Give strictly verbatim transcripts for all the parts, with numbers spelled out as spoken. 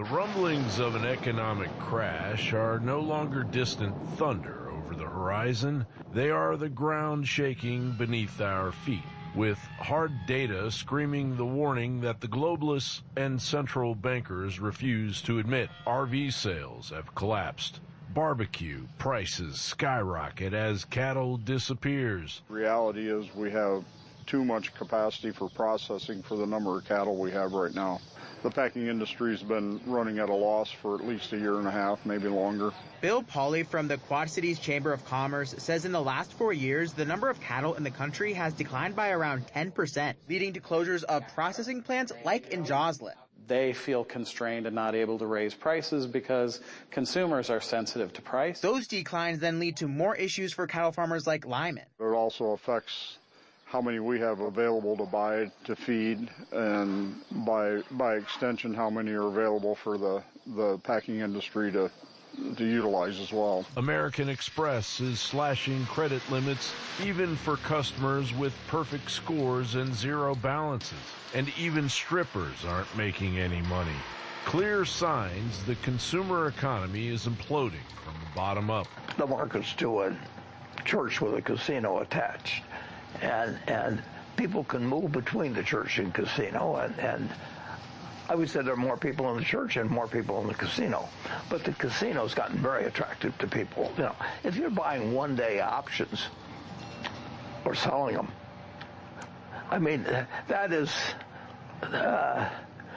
The rumblings of an economic crash are no longer distant thunder over the horizon. They are the ground shaking beneath our feet, with hard data screaming the warning that the globalists and central bankers refuse to admit. R V sales have collapsed. Barbecue prices skyrocket as cattle disappears. Reality is we have too much capacity for processing for the number of cattle we have right now. The packing industry has been running at a loss for at least a year and a half, maybe longer. Bill Pauley from the Quad Cities Chamber of Commerce says in the last four years, the number of cattle in the country has declined by around ten percent, leading to closures of processing plants like in Joslin. They feel constrained and not able to raise prices because consumers are sensitive to price. Those declines then lead to more issues for cattle farmers like Lyman. It also affects how many we have available to buy to feed, and by by extension, how many are available for the, the packing industry to to utilize as well. American Express is slashing credit limits even for customers with perfect scores and zero balances. And even strippers aren't making any money. Clear signs the consumer economy is imploding from the bottom up. The market's to a church with a casino attached. And and people can move between the church and casino, and, and I would say there are more people in the church and more people in the casino. But the casino's gotten very attractive to people. You know, if you're buying one-day options or selling them, I mean, that is, uh,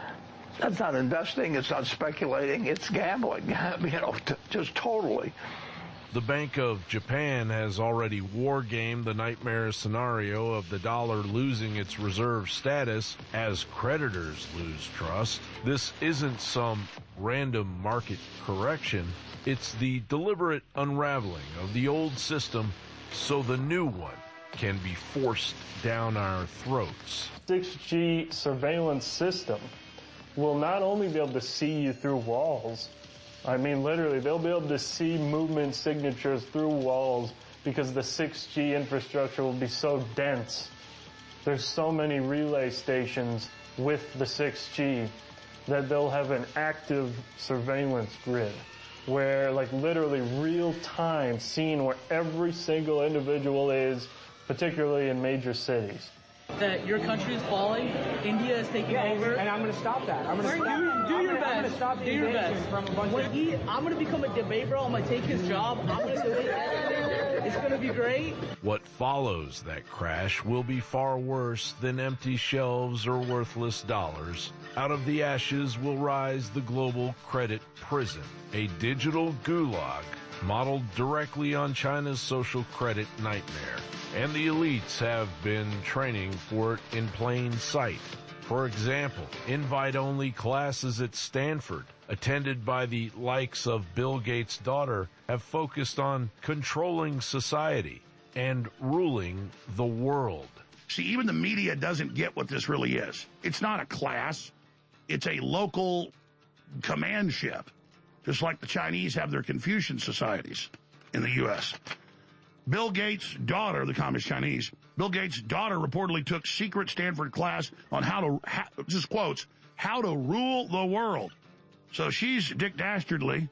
that's not investing, it's not speculating, it's gambling, you know, t- just totally. The Bank of Japan has already war-gamed the nightmare scenario of the dollar losing its reserve status as creditors lose trust. This isn't some random market correction. It's the deliberate unraveling of the old system so the new one can be forced down our throats. six G surveillance system will not only be able to see you through walls, I mean, literally, they'll be able to see movement signatures through walls because the six G infrastructure will be so dense. There's so many relay stations with the six G that they'll have an active surveillance grid where, like, literally real time seeing where every single individual is, particularly in major cities. That your country is falling, India is taking yeah, over, and I'm going to stop that. I'm going to stop. Do, do your I'm best. I'm going to stop do your best. From a bunch when of... he, I'm going to become a debate bro. I'm going to take his job. I'm going to do it. It's going to be great. What follows that crash will be far worse than empty shelves or worthless dollars. Out of the ashes will rise the global credit prison, a digital gulag modeled directly on China's social credit nightmare. And the elites have been training for it in plain sight. For example, invite-only classes at Stanford, attended by the likes of Bill Gates' daughter, have focused on controlling society and ruling the world. See, even the media doesn't get what this really is. It's not a class. It's a local command ship, just like the Chinese have their Confucian societies in the U S Bill Gates' daughter, the Communist Chinese, Bill Gates' daughter reportedly took secret Stanford class on how to, how, just quotes, how to rule the world. So she's Dick Dastardly,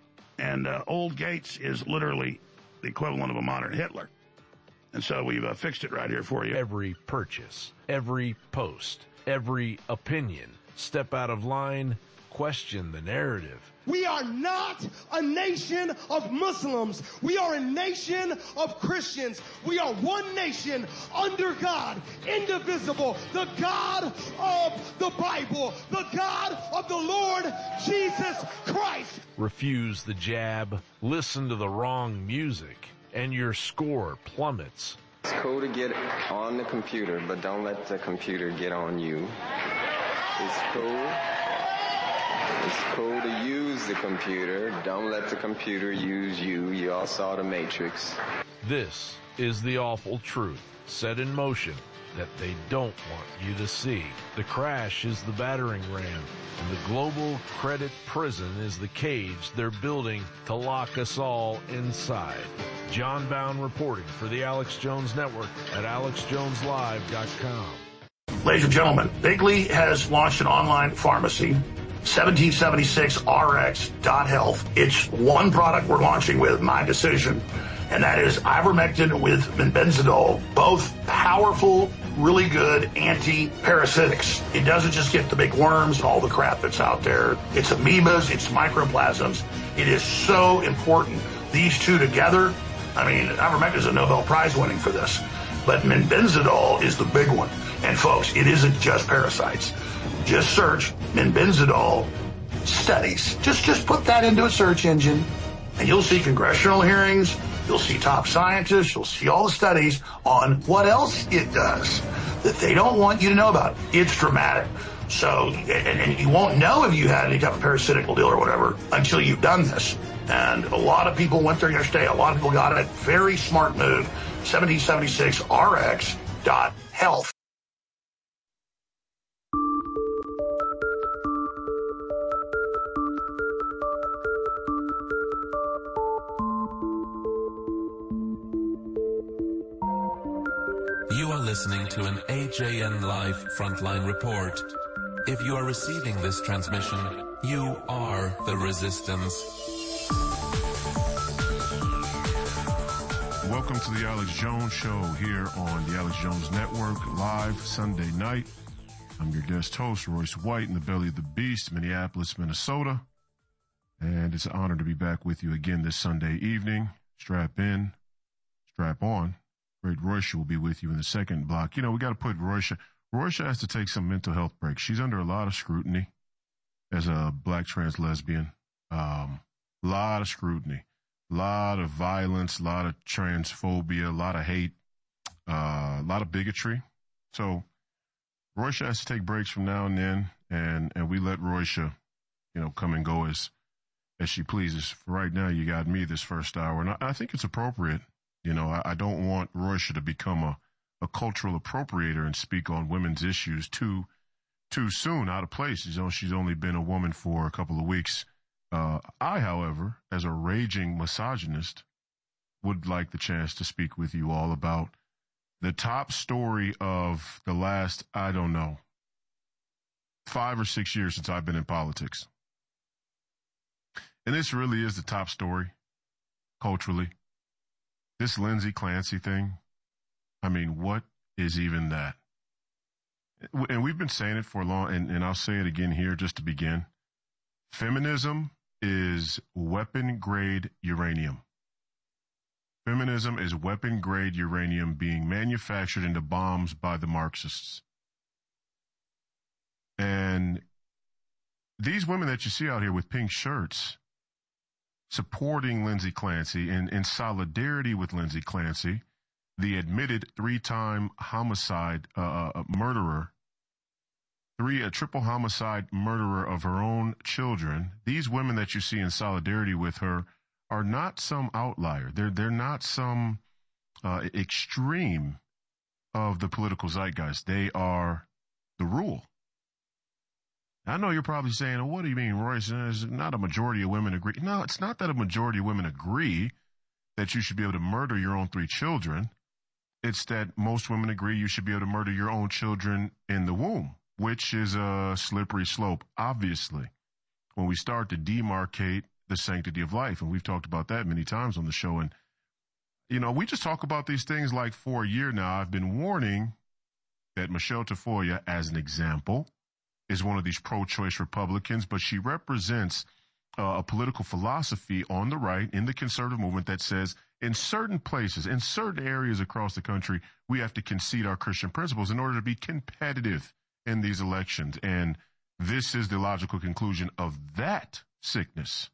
and uh, old Gates is literally the equivalent of a modern Hitler. And so we've uh, fixed it right here for you. Every purchase, every post, every opinion, step out of line, question the narrative. We are not a nation of Muslims. We are a nation of Christians. We are one nation under God, indivisible, the God of the Bible, the God of the Lord Jesus Christ. Refuse the jab, listen to the wrong music, and your score plummets. It's cool to get on the computer, but don't let the computer get on you. It's cool. It's cool to use the computer. Don't let the computer use you. You all saw The Matrix. This is the awful truth set in motion that they don't want you to see. The crash is the battering ram, and the global credit prison is the cage they're building to lock us all inside. John Bound reporting for the Alex Jones Network at alex jones live dot com. Ladies and gentlemen, Bigley has launched an online pharmacy seventeen seventy-six R X dot health. It's one product we're launching with, my decision, and that is ivermectin with benzidol, both powerful, really good anti-parasitics. It doesn't just get the big worms and all the crap that's out there. It's amoebas, it's microplasms. It is so important. These two together, I mean, ivermectin is a Nobel Prize winning for this, but benzidol is the big one. And folks, it isn't just parasites. Just search benzidol studies. Just, just put that into a search engine, and you'll see congressional hearings. You'll see top scientists. You'll see all the studies on what else it does that they don't want you to know about. It's dramatic. So, and, and you won't know if you had any type of parasitical deal or whatever until you've done this. And a lot of people went there yesterday. A lot of people got it. Very smart move. seventeen seventy-six R X dot health. You are listening to an A J N Live Frontline Report. If you are receiving this transmission, you are the resistance. Welcome to the Alex Jones Show here on the Alex Jones Network, live Sunday night. I'm your guest host, Royce White, in the belly of the beast, Minneapolis, Minnesota. And it's an honor to be back with you again this Sunday evening. Strap in, strap on. Great Roysha will be with you in the second block. You know, we got to put Roysha. Roysha has to take some mental health breaks. She's under a lot of scrutiny as a black trans lesbian. Um, a lot of scrutiny, a lot of violence, a lot of transphobia, a lot of hate, uh, a lot of bigotry. So Roysha has to take breaks from now and then, and, and we let Roysha, you know, come and go as as she pleases. For right now, you got me this first hour, and I, I think it's appropriate. You know, I, I don't want Roysha to become a, a cultural appropriator and speak on women's issues too too soon, out of place. You know, she's only been a woman for a couple of weeks. Uh, I, however, as a raging misogynist, would like the chance to speak with you all about the top story of the last, I don't know, five or six years since I've been in politics. And this really is the top story, culturally. This Lindsey Clancy thing, I mean, what is even that? And we've been saying it for a long, and, and I'll say it again here just to begin. Feminism is weapon-grade uranium. Feminism is weapon-grade uranium being manufactured into bombs by the Marxists. And these women that you see out here with pink shirts supporting Lindsey Clancy and in solidarity with Lindsey Clancy, the admitted three-time homicide uh, murderer, three a triple homicide murderer of her own children. These women that you see in solidarity with her are not some outlier. They're they're not some uh, extreme of the political zeitgeist. They are the rule. I know you're probably saying, oh, what do you mean, Royce? There's not a majority of women agree. No, it's not that a majority of women agree that you should be able to murder your own three children. It's that most women agree you should be able to murder your own children in the womb, which is a slippery slope, obviously, when we start to demarcate the sanctity of life. And we've talked about that many times on the show. And, you know, we just talk about these things like for a year now. I've been warning that Michelle Tafoya, as an example, is one of these pro-choice Republicans, but she represents uh, a political philosophy on the right in the conservative movement that says in certain places, in certain areas across the country, we have to concede our Christian principles in order to be competitive in these elections. And this is the logical conclusion of that sickness.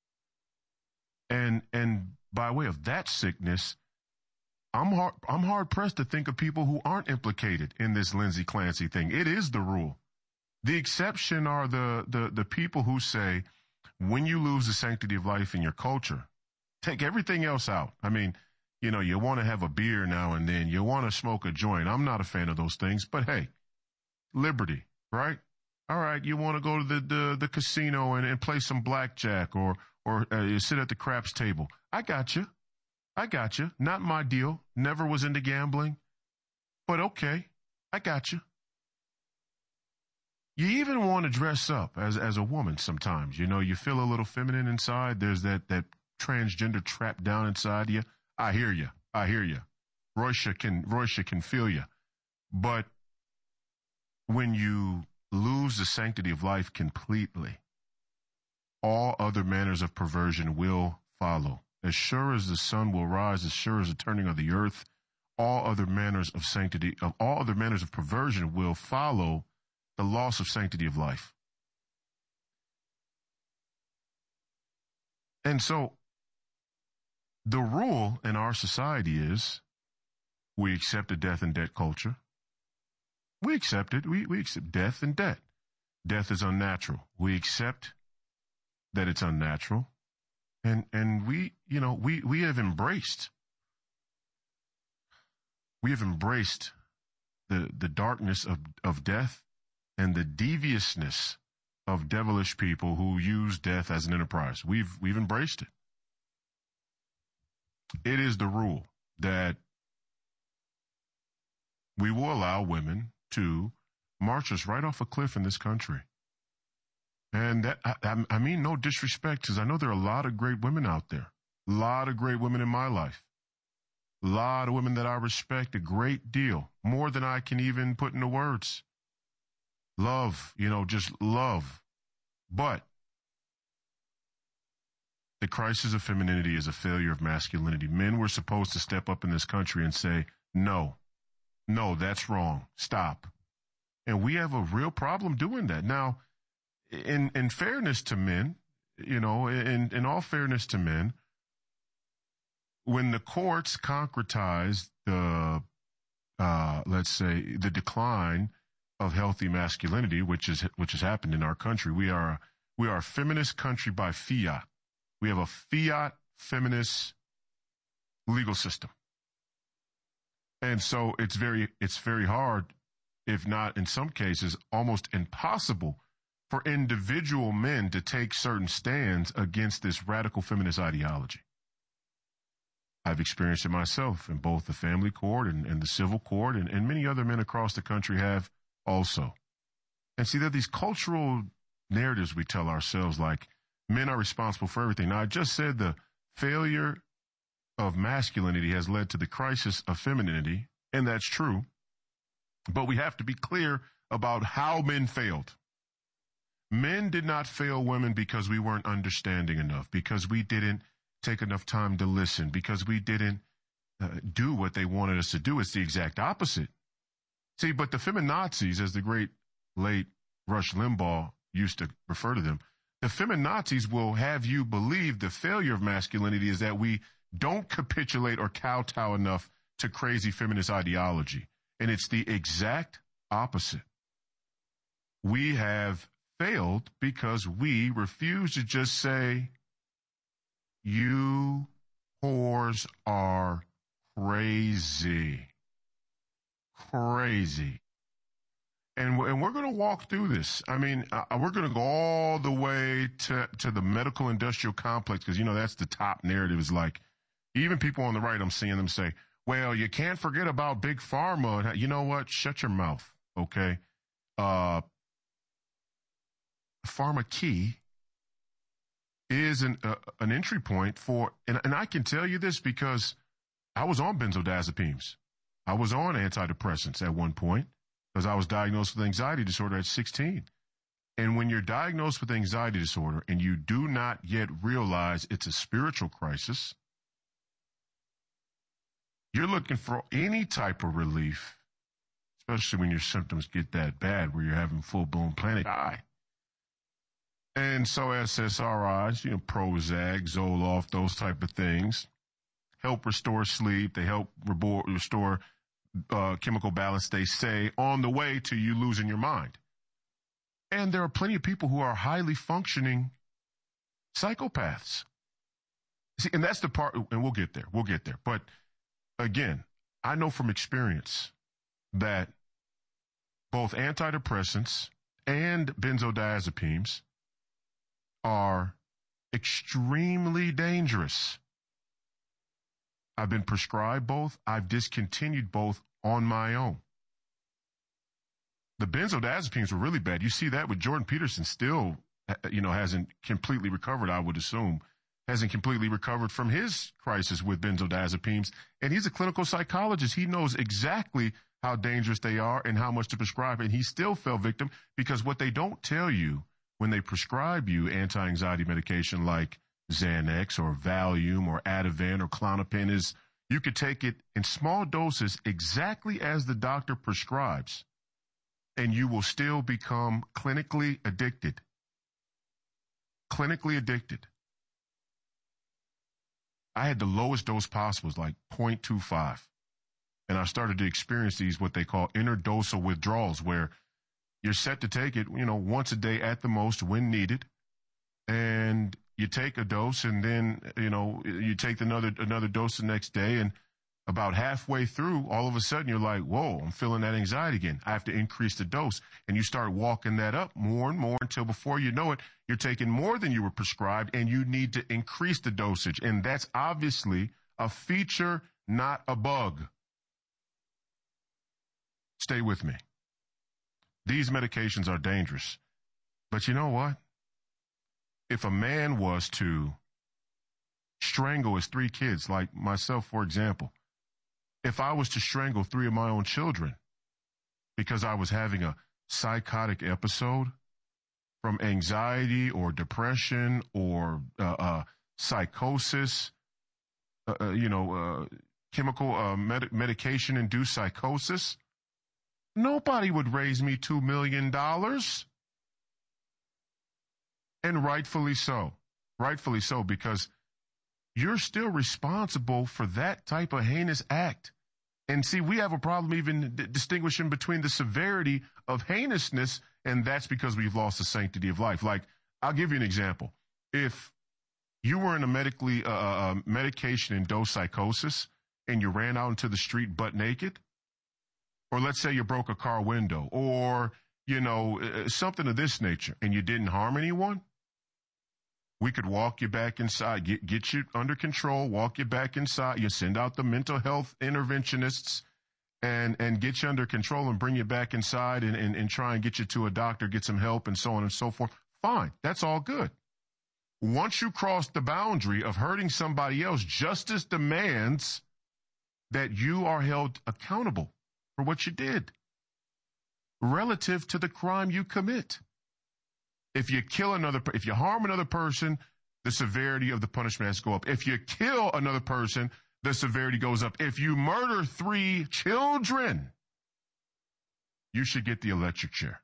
And and by way of that sickness, I'm hard, I'm hard pressed to think of people who aren't implicated in this Lindsey Clancy thing. It is the rule. The exception are the, the, the people who say, when you lose the sanctity of life in your culture, take everything else out. I mean, you know, you want to have a beer now and then. You want to smoke a joint. I'm not a fan of those things, but hey, liberty, right? All right, you want to go to the, the, the casino and, and play some blackjack or, or uh, you sit at the craps table. I got you. I got you. Not my deal. Never was into gambling, but okay, I got you. You even want to dress up as as a woman sometimes. You know, you feel a little feminine inside. There's that that transgender trap down inside you. I hear you. I hear you. Roysha can Roysha can feel you. But when you lose the sanctity of life completely, all other manners of perversion will follow. As sure as the sun will rise, as sure as the turning of the earth, all other manners of sanctity, of all other manners of perversion will follow the loss of sanctity of life. And so the rule in our society is we accept a death and debt culture. We accept it. We, we accept death and debt. Death is unnatural. We accept that it's unnatural. And, and we, you know, we, we have embraced, we have embraced the, the darkness of, of death and the deviousness of devilish people who use death as an enterprise. We've, we've embraced it. It is the rule that we will allow women to march us right off a cliff in this country. And that, I, I mean, no disrespect, because I know there are a lot of great women out there. A lot of great women in my life. A lot of women that I respect a great deal, more than I can even put into words. Love, you know, just love. But the crisis of femininity is a failure of masculinity. Men were supposed to step up in this country and say, no, no, that's wrong. Stop. And we have a real problem doing that. Now, in, in fairness to men, you know, in, in all fairness to men, when the courts concretize the, uh, let's say, the decline of healthy masculinity, which is which has happened in our country, we are we are a feminist country by fiat. We have a fiat feminist legal system, and so it's very it's very hard, if not in some cases almost impossible, for individual men to take certain stands against this radical feminist ideology. I've experienced it myself in both the family court and, and the civil court, and, and many other men across the country have also. And see, there are these cultural narratives we tell ourselves, like men are responsible for everything. Now, I just said the failure of masculinity has led to the crisis of femininity, and that's true. But we have to be clear about how men failed. Men did not fail women because we weren't understanding enough, because we didn't take enough time to listen, because we didn't uh, do what they wanted us to do. It's the exact opposite. See, but the feminazis, as the great late Rush Limbaugh used to refer to them, the feminazis will have you believe the failure of masculinity is that we don't capitulate or kowtow enough to crazy feminist ideology. And it's the exact opposite. We have failed because we refuse to just say, you whores are crazy. Crazy. And, and we're going to walk through this. I mean, uh, we're going to go all the way to, to the medical industrial complex, because, you know, that's the top narrative. Is like, even people on the right, I'm seeing them say, well, you can't forget about big pharma. You know what? Shut your mouth. Okay. Uh, Pharma Key is an, uh, an entry point for, and, and I can tell you this because I was on benzodiazepines. I was on antidepressants at one point because I was diagnosed with anxiety disorder at sixteen. And when you're diagnosed with anxiety disorder and you do not yet realize it's a spiritual crisis, you're looking for any type of relief, especially when your symptoms get that bad where you're having full-blown panic. Eye. And so S S R Is, you know, Prozac, Zoloft, those type of things, help restore sleep. They help restore uh, chemical balance, they say, on the way to you losing your mind. And there are plenty of people who are highly functioning psychopaths. See, and that's the part, and we'll get there. We'll get there. But again, I know from experience that both antidepressants and benzodiazepines are extremely dangerous. I've been prescribed both. I've discontinued both on my own. The benzodiazepines were really bad. You see that with Jordan Peterson still, you know, hasn't completely recovered, I would assume, hasn't completely recovered from his crisis with benzodiazepines. And he's a clinical psychologist. He knows exactly how dangerous they are and how much to prescribe. And he still fell victim because what they don't tell you when they prescribe you anti-anxiety medication like Xanax or Valium or Ativan or Klonopin is you could take it in small doses exactly as the doctor prescribes, and you will still become clinically addicted. Clinically addicted. I had the lowest dose possible, like zero point two five. And I started to experience these, what they call interdosal withdrawals, where you're set to take it, you know, once a day at the most when needed. And you take a dose and then, you know, you take another, another dose the next day. And about halfway through, all of a sudden you're like, whoa, I'm feeling that anxiety again. I have to increase the dose. And you start walking that up more and more until before you know it, you're taking more than you were prescribed and you need to increase the dosage. And that's obviously a feature, not a bug. Stay with me. These medications are dangerous. But you know what? If a man was to strangle his three kids, like myself, for example, if I was to strangle three of my own children because I was having a psychotic episode from anxiety or depression or uh, uh, psychosis, uh, uh, you know, uh, chemical uh, med- medication-induced psychosis, nobody would raise me two million dollars. And rightfully so. Rightfully so, because you're still responsible for that type of heinous act. And see, we have a problem even d- distinguishing between the severity of heinousness, and that's because we've lost the sanctity of life. Like, I'll give you an example. If you were in a medically uh, uh, medication-induced psychosis and you ran out into the street butt naked, or let's say you broke a car window, or, you know, something of this nature, and you didn't harm anyone, we could walk you back inside, get, get you under control, walk you back inside. You send out the mental health interventionists and, and get you under control and bring you back inside and, and, and try and get you to a doctor, get some help and so on and so forth. Fine. That's all good. Once you cross the boundary of hurting somebody else, justice demands that you are held accountable for what you did relative to the crime you commit. If you kill another, if you harm another person, the severity of the punishment has to go up. If you kill another person, the severity goes up. If you murder three children, you should get the electric chair.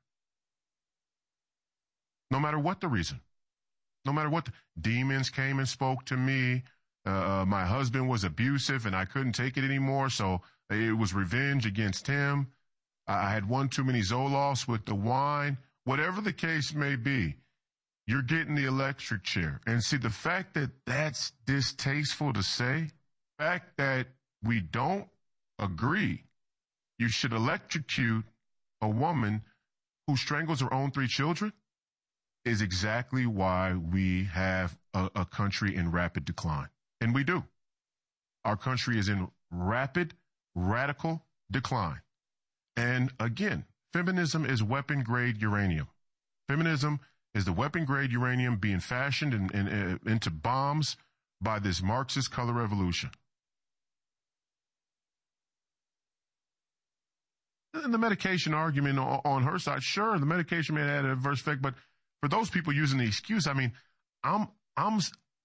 No matter what the reason. No matter what. The, demons came and spoke to me. Uh, my husband was abusive and I couldn't take it anymore, so it was revenge against him. I had one too many Zolofts with the wine. Whatever the case may be, you're getting the electric chair. And see, the fact that that's distasteful to say, the fact that we don't agree, you should electrocute a woman who strangles her own three children, is exactly why we have a, a country in rapid decline. And we do. Our country is in rapid, radical decline. And again, feminism is weapon-grade uranium. Feminism is the weapon-grade uranium being fashioned in, in, in, into bombs by this Marxist color revolution. And the medication argument on, on her side, sure, the medication may have an adverse effect, but for those people using the excuse, I mean, I'm I'm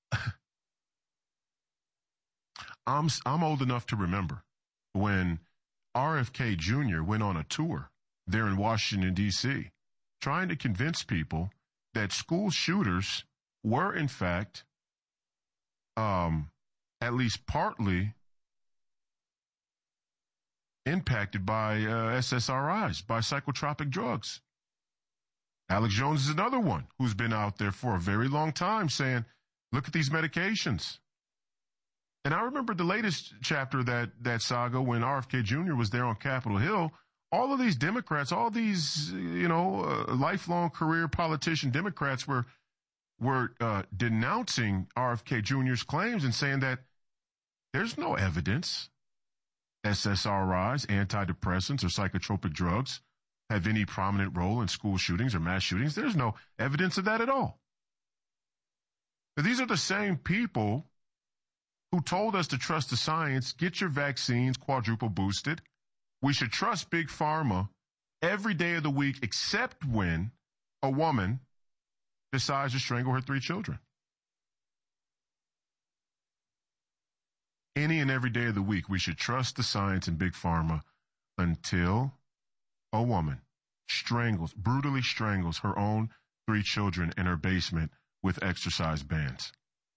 I'm I'm old enough to remember when R F K Junior went on a tour there in Washington, D C, trying to convince people that school shooters were, in fact, um, at least partly impacted by uh, S S R Is, by psychotropic drugs. Alex Jones is another one who's been out there for a very long time saying, look at these medications. And I remember the latest chapter of that, that saga when R F K Junior was there on Capitol Hill. All of these Democrats, all these, you know, uh, lifelong career politician Democrats were were uh, denouncing R F K Junior's claims and saying that there's no evidence S S R Is, antidepressants, or psychotropic drugs have any prominent role in school shootings or mass shootings. There's no evidence of that at all. But these are the same people who told us to trust the science, get your vaccines quadruple boosted. We should trust Big Pharma every day of the week except when a woman decides to strangle her three children. Any and every day of the week, we should trust the science and Big Pharma until a woman strangles, brutally strangles her own three children in her basement with exercise bands.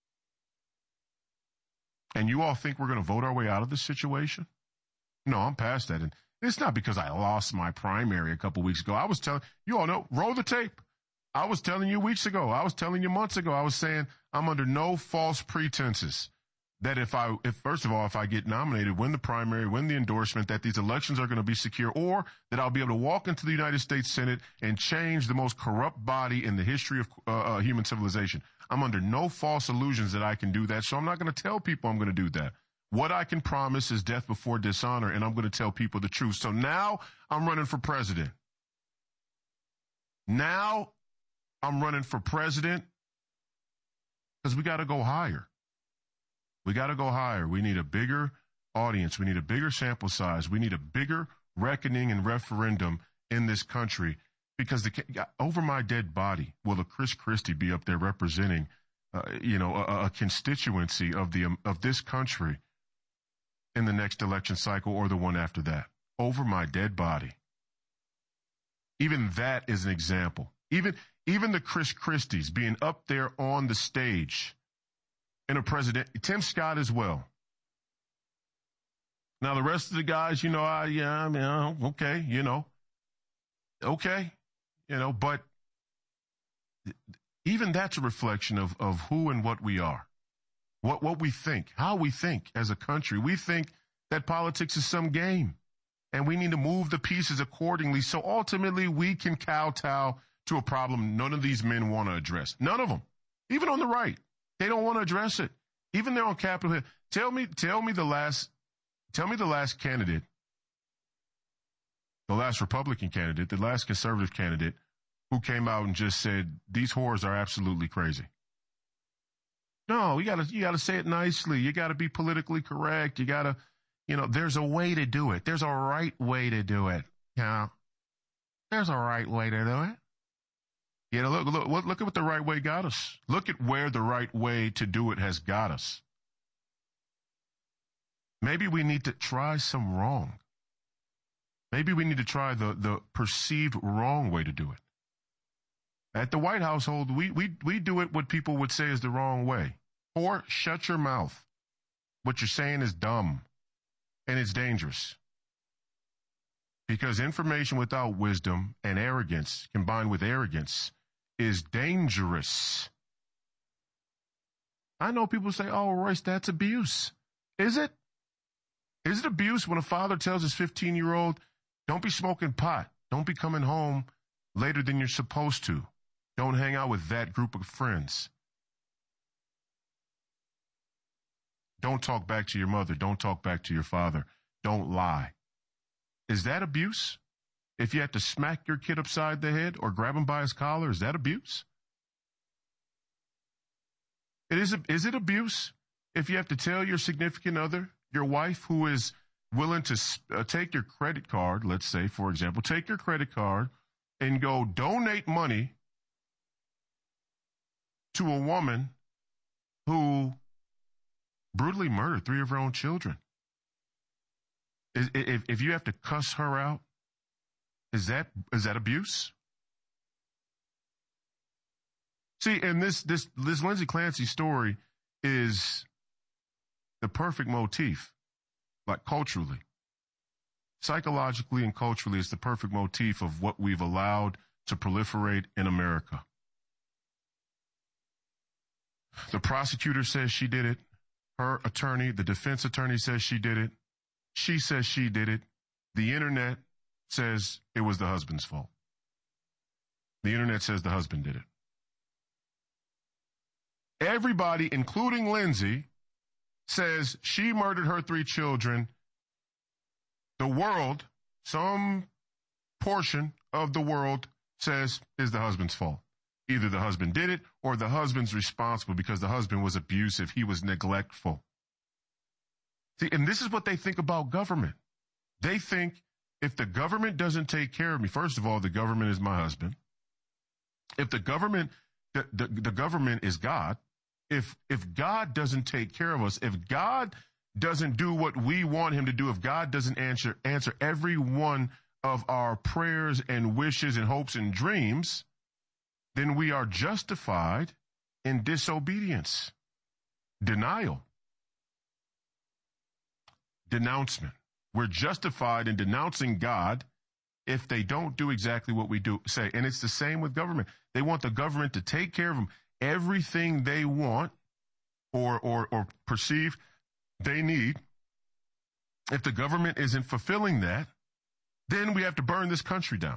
And you all think we're going to vote our way out of this situation? No, I'm past that. And it's not because I lost my primary a couple weeks ago. I was telling you all know, roll the tape. I was telling you weeks ago. I was telling you months ago. I was saying I'm under no false pretenses that if I, if first of all, if I get nominated, win the primary, win the endorsement, that these elections are going to be secure, or that I'll be able to walk into the United States Senate and change the most corrupt body in the history of uh, uh, human civilization. I'm under no false illusions that I can do that, so I'm not going to tell people I'm going to do that. What I can promise is death before dishonor, and I'm going to tell people the truth. So now I'm running for president. Now I'm running for president because we got to go higher. We got to go higher. We need a bigger audience. We need a bigger sample size. We need a bigger reckoning and referendum in this country because the, over my dead body, will a Chris Christie be up there representing, uh, you know, a, a constituency of the um, of this country in the next election cycle or the one after that? Over my dead body. Even that is an example. Even even the Chris Christies being up there on the stage in a president, Tim Scott as well. Now the rest of the guys, you know, I yeah, I mean, okay, you know, okay, you know, but even that's a reflection of of who and what we are, what what we think, how we think as a country. We think that politics is some game, and we need to move the pieces accordingly. So ultimately, we can kowtow to a problem none of these men want to address. None of them, even on the right. They don't want to address it. Even there on Capitol Hill. Tell me, tell me the last, tell me the last candidate, the last Republican candidate, the last conservative candidate who came out and just said, these whores are absolutely crazy. No, you gotta, you gotta say it nicely. You gotta be politically correct. You gotta, you know, there's a way to do it. There's a right way to do it. Yeah. There's a right way to do it. You know, look, look, look at what the right way got us. Look at where the right way to do it has got us. Maybe we need to try some wrong. Maybe we need to try the, the perceived wrong way to do it. At the White household, we, we, we do it what people would say is the wrong way. Or shut your mouth. What you're saying is dumb. And it's dangerous. Because information without wisdom and arrogance combined with arrogance is dangerous. I know people say, oh, Royce, that's abuse. Is it? Is it abuse when a father tells his fifteen-year-old, don't be smoking pot. Don't be coming home later than you're supposed to. Don't hang out with that group of friends. Don't talk back to your mother. Don't talk back to your father. Don't lie. Is that abuse? If you have to smack your kid upside the head or grab him by his collar, is that abuse? It is, is it abuse if you have to tell your significant other, your wife who is willing to uh, take your credit card, let's say, for example, take your credit card and go donate money to a woman who brutally murdered three of her own children? If, if you have to cuss her out, is that is that abuse? See, and this this this Lindsay Clancy story is the perfect motif, like culturally, psychologically and culturally, it's the perfect motif of what we've allowed to proliferate in America. The prosecutor says she did it. Her attorney, the defense attorney, says she did it. She says she did it. The internet says it was the husband's fault. The internet says the husband did it. Everybody, including Lindsay, says she murdered her three children. The world, some portion of the world says is the husband's fault. Either the husband did it or the husband's responsible because the husband was abusive. He was neglectful. See, and this is what they think about government. They think if the government doesn't take care of me, first of all, the government is my husband. If the government, the, the, the government is God, if, if God doesn't take care of us, if God doesn't do what we want him to do, if God doesn't answer, answer every one of our prayers and wishes and hopes and dreams, then we are justified in disobedience, denial, denouncement. We're justified in denouncing God if they don't do exactly what we do say. And it's the same with government. They want the government to take care of them. Everything they want or, or, or perceive they need. If the government isn't fulfilling that, then we have to burn this country down.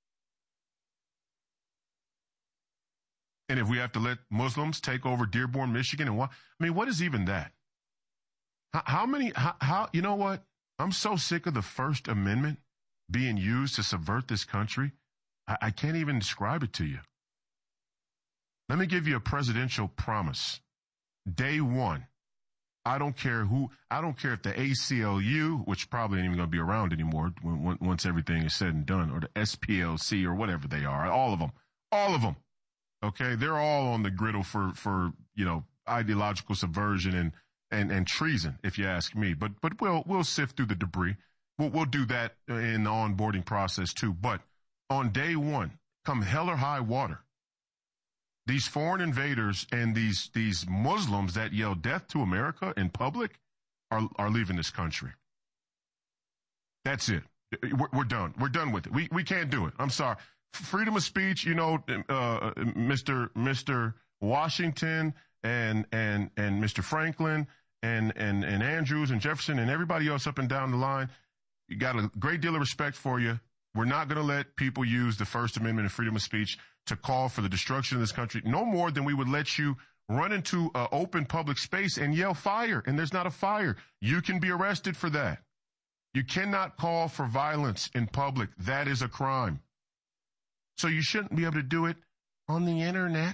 And if we have to let Muslims take over Dearborn, Michigan, and what, I mean, what is even that? How, how many, how, how, you know what? I'm so sick of the First Amendment being used to subvert this country. I, I can't even describe it to you. Let me give you a presidential promise. Day one, I don't care who, I don't care if the A C L U, which probably ain't even going to be around anymore when, once everything is said and done, or the S P L C or whatever they are, all of them, all of them. Okay, they're all on the griddle for, for you know, ideological subversion and, and, and treason, if you ask me. But but we'll we'll sift through the debris. We'll we'll do that in the onboarding process too. But on day one, come hell or high water, these foreign invaders and these these Muslims that yell death to America in public are are leaving this country. That's it. We're, we're done. We're done with it. We we can't do it. I'm sorry. Freedom of speech, you know, uh, Mister Mister Washington and and and Mister Franklin and and and Andrews and Jefferson and everybody else up and down the line, you got a great deal of respect for you. We're not going to let people use the First Amendment and freedom of speech to call for the destruction of this country, no more than we would let you run into an open public space and yell fire, and there's not a fire. You can be arrested for that. You cannot call for violence in public. That is a crime. So you shouldn't be able to do it on the internet.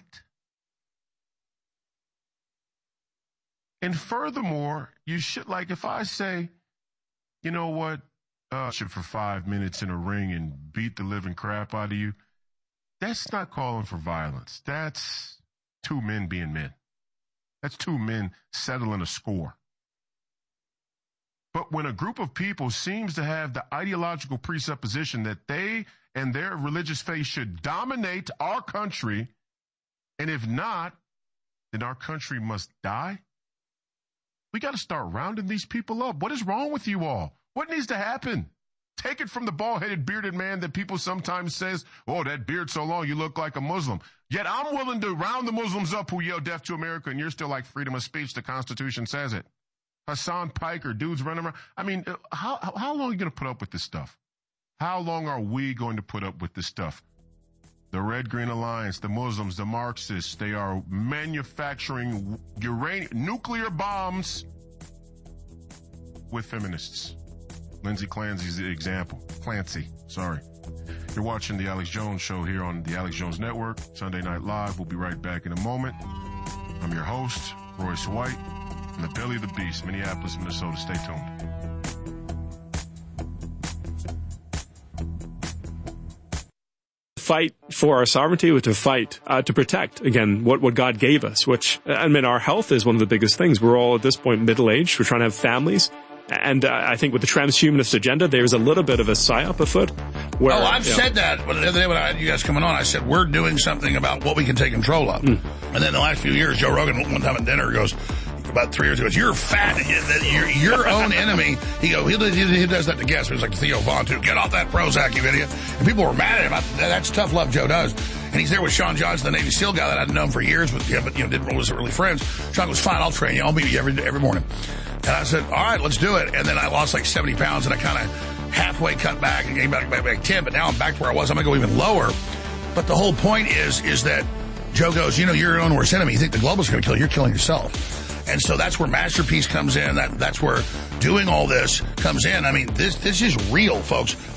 And furthermore, you should, like if I say, you know what, uh, should for five minutes in a ring and beat the living crap out of you, that's not calling for violence. That's two men being men. That's two men settling a score. But when a group of people seems to have the ideological presupposition that they and their religious faith should dominate our country, and if not, then our country must die, we got to start rounding these people up. What is wrong with you all? What needs to happen? Take it from the bald-headed, bearded man that people sometimes says, oh, that beard so long, you look like a Muslim. Yet I'm willing to round the Muslims up who yell death to America, and you're still like freedom of speech. The Constitution says it. Hassan Piker, dudes running around. I mean, how how long are you going to put up with this stuff? How long are we going to put up with this stuff? The Red Green Alliance, the Muslims, the Marxists, they are manufacturing uranium, nuclear bombs with feminists. Lindsay Clancy's the example. Clancy, sorry. You're watching The Alex Jones Show here on the Alex Jones Network, Sunday Night Live. We'll be right back in a moment. I'm your host, Royce White. In the belly of the beast, Minneapolis, Minnesota. Stay tuned. Fight for our sovereignty, or to fight uh, to protect, again, what, what God gave us, which, I mean, our health is one of the biggest things. We're all at this point middle-aged. We're trying to have families. And uh, I think with the transhumanist agenda, there's a little bit of a psyop afoot. Where, oh, I've you know, said that. The other day when I had you guys coming on, I said, we're doing something about what we can take control of. Mm. And then the last few years, Joe Rogan, one time at dinner, goes, about three years ago, goes, you're fat, you're your own enemy. He go, he, he, he does that to guests. It was like Theo Vaughn, too. Get off that Prozac, you idiot. And people were mad at him. I, that's tough love Joe does. And he's there with Sean Johnson, the Navy SEAL guy that I'd known for years, but, yeah, but you know, didn't wasn't really friends. Sean goes, fine, I'll train you. I'll meet you every, every morning. And I said, all right, let's do it. And then I lost like seventy pounds, and I kind of halfway cut back and came back, back, back ten, but now I'm back to where I was. I'm going to go even lower. But the whole point is, is that Joe goes, you know, you're your own worst enemy. You think the global's going to kill you. You're killing yourself. And so that's where Masterpiece comes in. That, that's where doing all this comes in. I mean, this, this is real, folks.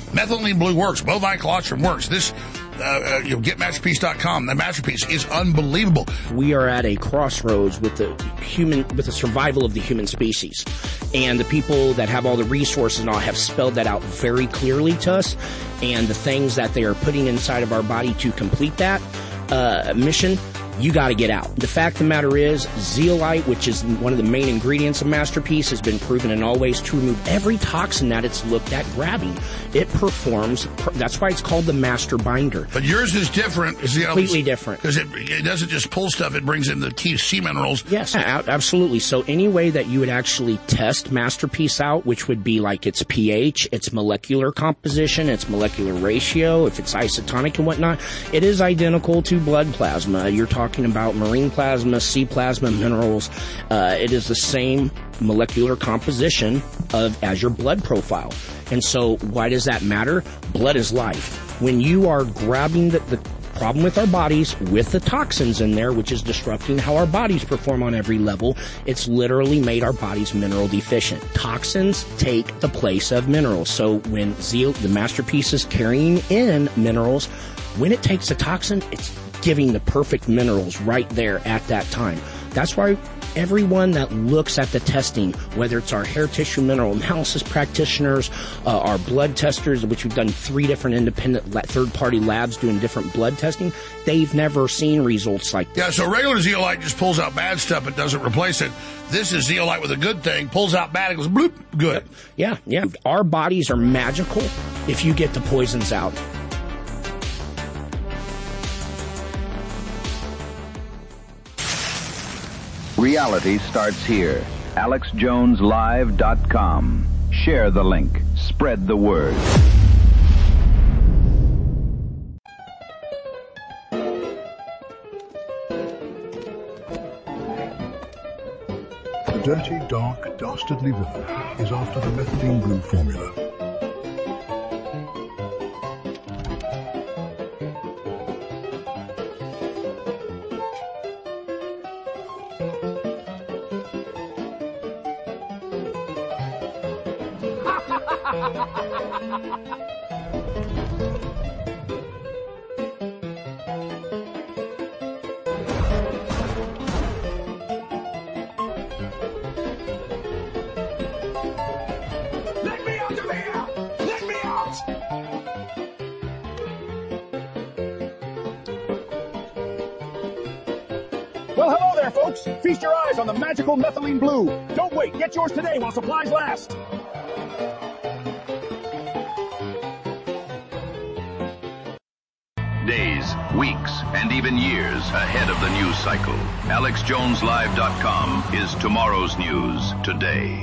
Methylene Blue works. Bovine colostrum works. This, uh, uh, you know, get masterpiece dot com. The Masterpiece is unbelievable. We are at a crossroads with the human, with the survival of the human species. And the people that have all the resources and all have spelled that out very clearly to us. And the things that they are putting inside of our body to complete that uh, mission, you got to get out. The fact of the matter is, zeolite, which is one of the main ingredients of Masterpiece, has been proven in all ways to remove every toxin that it's looked at grabbing. It performs, that's why it's called the master binder. But yours is different. It's completely different. Because it, it doesn't just pull stuff, it brings in the key sea minerals. Yes, absolutely. So any way that you would actually test Masterpiece out, which would be like its pH, its molecular composition, its molecular ratio, if it's isotonic and whatnot, it is identical to blood plasma. You're talking Talking about marine plasma, sea plasma, minerals. Uh, it is the same molecular composition of as your blood profile. And so why does that matter? Blood is life. When you are grabbing the, the problem with our bodies with the toxins in there, which is disrupting how our bodies perform on every level, it's literally made our bodies mineral deficient. Toxins take the place of minerals. So when Zeal, the Masterpiece is carrying in minerals, when it takes a toxin, it's giving the perfect minerals right there at that time. That's why everyone that looks at the testing, whether it's our hair tissue mineral analysis practitioners, uh, our blood testers, which we've done three different independent la- third-party labs doing different blood testing, they've never seen results like this. Yeah, so regular zeolite just pulls out bad stuff. It doesn't replace it. This is zeolite with a good thing, pulls out bad, it goes bloop, good. Yeah, yeah. Our bodies are magical if you get the poisons out. Reality starts here. Alex Jones Live dot com. Share the link. Spread the word. The dirty, dark, dastardly villain is after the methylene blue formula. Well, hello there, folks. Feast your eyes on the magical methylene blue. Don't wait. Get yours today while supplies last. Days, weeks, and even years ahead of the news cycle. Alex Jones Live dot com is tomorrow's news today.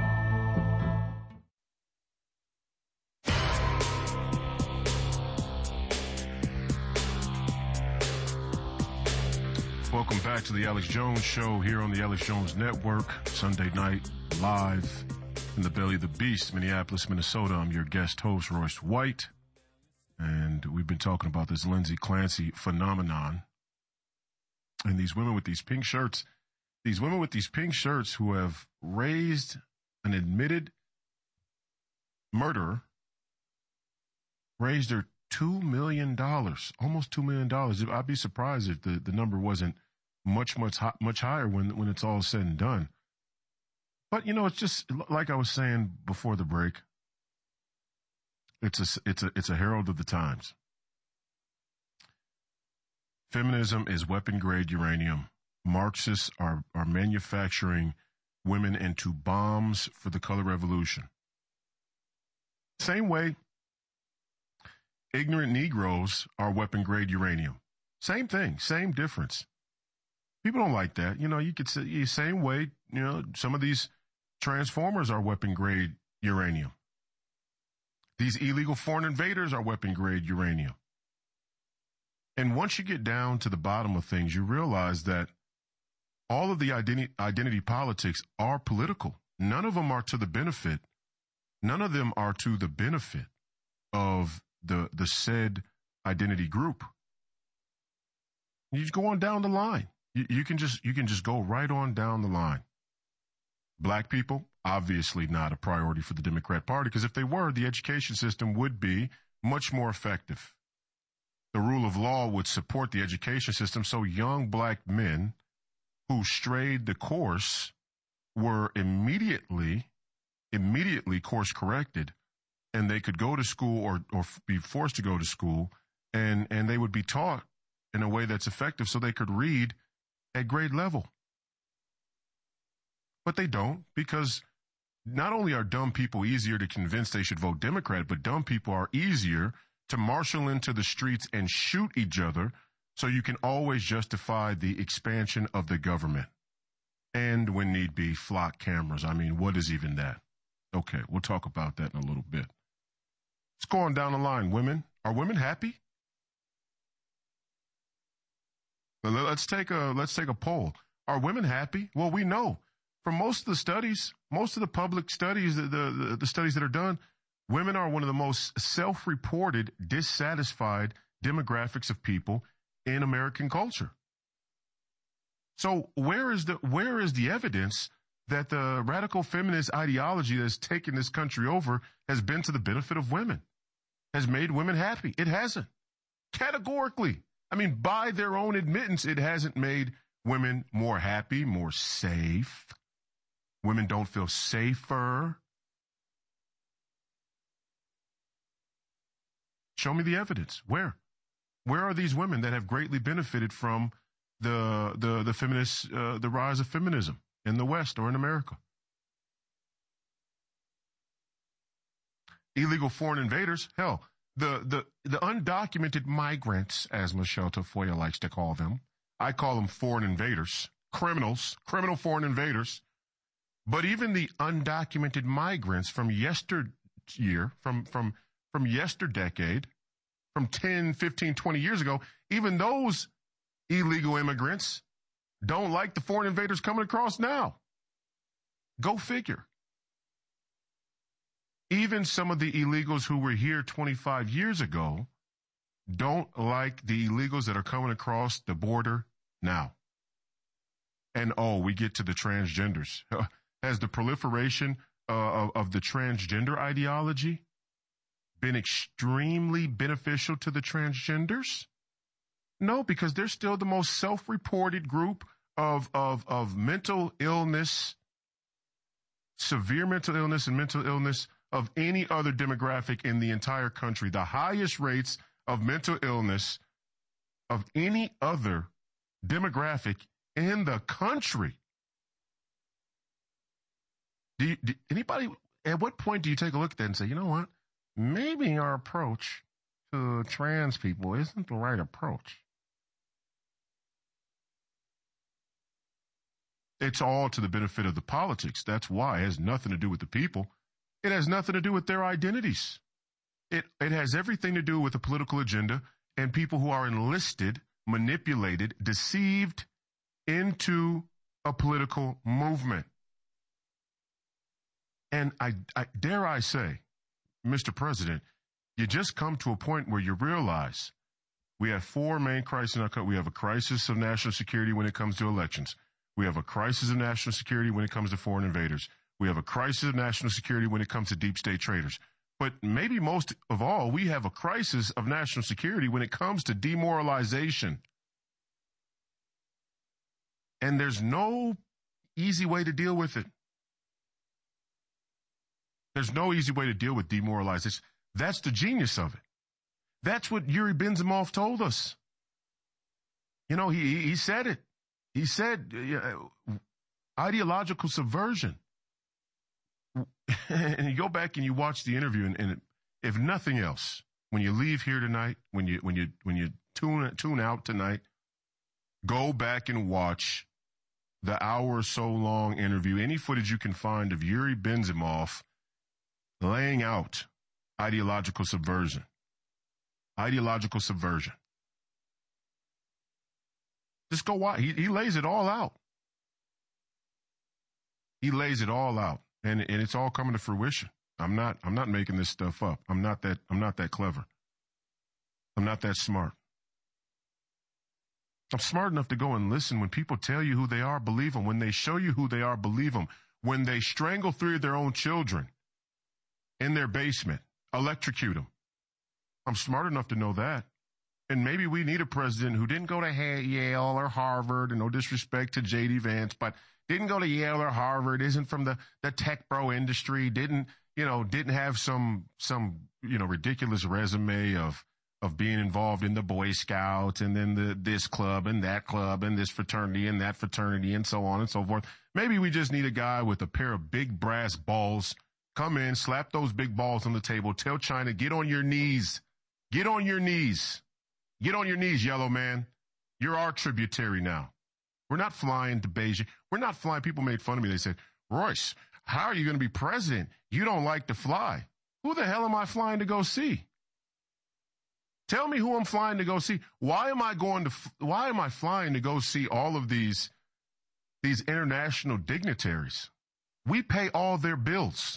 Welcome back to the Alex Jones Show here on the Alex Jones Network, Sunday night, live in the belly of the beast, Minneapolis, Minnesota. I'm your guest host, Royce White, and we've been talking about this Lindsay Clancy phenomenon. And these women with these pink shirts, these women with these pink shirts who have raised an admitted murderer, raised her two million dollars, almost two million dollars. I'd be surprised if the, the number wasn't much, much, much higher when, when it's all said and done. But, you know, it's just like I was saying before the break. It's a, it's a, it's a herald of the times. Feminism is weapon-grade uranium. Marxists are, are manufacturing women into bombs for the color revolution. Same way ignorant Negroes are weapon-grade uranium. Same thing, same difference. People don't like that. You know, you could say the same way, you know, some of these transformers are weapon-grade uranium. These illegal foreign invaders are weapon-grade uranium. And once you get down to the bottom of things, you realize that all of the identi- identity politics are political. None of them are to the benefit. None of them are to the benefit of the the said identity group. You just go on down the line. You, you can just you can just go right on down the line. Black people, obviously not a priority for the Democrat Party, because if they were, the education system would be much more effective. The rule of law would support the education system, so young black men who strayed the course were immediately, immediately course corrected, and they could go to school or, or be forced to go to school, and, and they would be taught in a way that's effective so they could read at grade level. But they don't, because not only are dumb people easier to convince they should vote Democrat, but dumb people are easier to marshal into the streets and shoot each other so you can always justify the expansion of the government. And when need be, flock cameras. I mean, what is even that? Okay, we'll talk about that in a little bit. Let's go on down the line. Women, are women happy? Let's take a, let's take a poll. Are women happy? Well, we know. From most of the studies, most of the public studies, the, the, the studies that are done, women are one of the most self-reported, dissatisfied demographics of people in American culture. So where is the where is the evidence that the radical feminist ideology that's taken this country over has been to the benefit of women, has made women happy? It hasn't. Categorically. I mean, by their own admittance, it hasn't made women more happy, more safe. Women don't feel safer. Show me the evidence. Where? Where are these women that have greatly benefited from the the the feminist uh, the rise of feminism in the West or in America? Illegal foreign invaders. Hell, the the the undocumented migrants, as Michelle Tafoya likes to call them. I call them foreign invaders, criminals, criminal foreign invaders. But even the undocumented migrants from yesteryear, from, from, from yesterdecade, from ten, fifteen, twenty years ago, even those illegal immigrants don't like the foreign invaders coming across now. Go figure. Even some of the illegals who were here twenty-five years ago don't like the illegals that are coming across the border now. And, oh, we get to the transgenders. Has the proliferation uh, of, of the transgender ideology been extremely beneficial to the transgenders? No, because they're still the most self-reported group of, of, of mental illness, severe mental illness and mental illness of any other demographic in the entire country. The highest rates of mental illness of any other demographic in the country. Do, you, do anybody, at what point do you take a look at that and say, you know what, maybe our approach to trans people isn't the right approach? It's all to the benefit of the politics. That's why it has nothing to do with the people. It has nothing to do with their identities. It, it has everything to do with a political agenda and people who are enlisted, manipulated, deceived into a political movement. And I, I dare I say, Mister President, you just come to a point where you realize we have four main crises in our country. We have a crisis of national security when it comes to elections. We have a crisis of national security when it comes to foreign invaders. We have a crisis of national security when it comes to deep state traders. But maybe most of all, we have a crisis of national security when it comes to demoralization. And there's no easy way to deal with it. There's no easy way to deal with demoralization. That's the genius of it. That's what Yuri Benzimov told us. You know, he he said it. He said uh, ideological subversion. And you go back and you watch the interview, and, and if nothing else, when you leave here tonight, when you when you when you tune tune out tonight, go back and watch the hour or so long interview, any footage you can find of Yuri Benzimov laying out ideological subversion. Ideological subversion. Just go watch. He, he lays it all out. He lays it all out, and and it's all coming to fruition. I'm not I'm not making this stuff up. I'm not that I'm not that clever. I'm not that smart. I'm smart enough to go and listen. When people tell you who they are, believe them. When they show you who they are, believe them. when they strangle three of their own children in their basement, electrocute them. I'm smart enough to know that. And maybe we need a president who didn't go to Yale or Harvard, and no disrespect to J D Vance, but didn't go to Yale or Harvard, isn't from the, the tech bro industry, didn't, you know, didn't have some, some, you know, ridiculous resume of, of being involved in the Boy Scouts and then the, this club and that club and this fraternity and that fraternity and so on and so forth. Maybe we just need a guy with a pair of big brass balls. Come in, slap those big balls on the table, tell China, get on your knees, get on your knees. Get on your knees, yellow man. You're our tributary now. We're not flying to Beijing. We're not flying. People made fun of me. They said, Royce, how are you going to be president? You don't like to fly. Who the hell am I flying to go see? Tell me who I'm flying to go see. Why am I going to, why am I flying to go see all of these, these international dignitaries? We pay all their bills.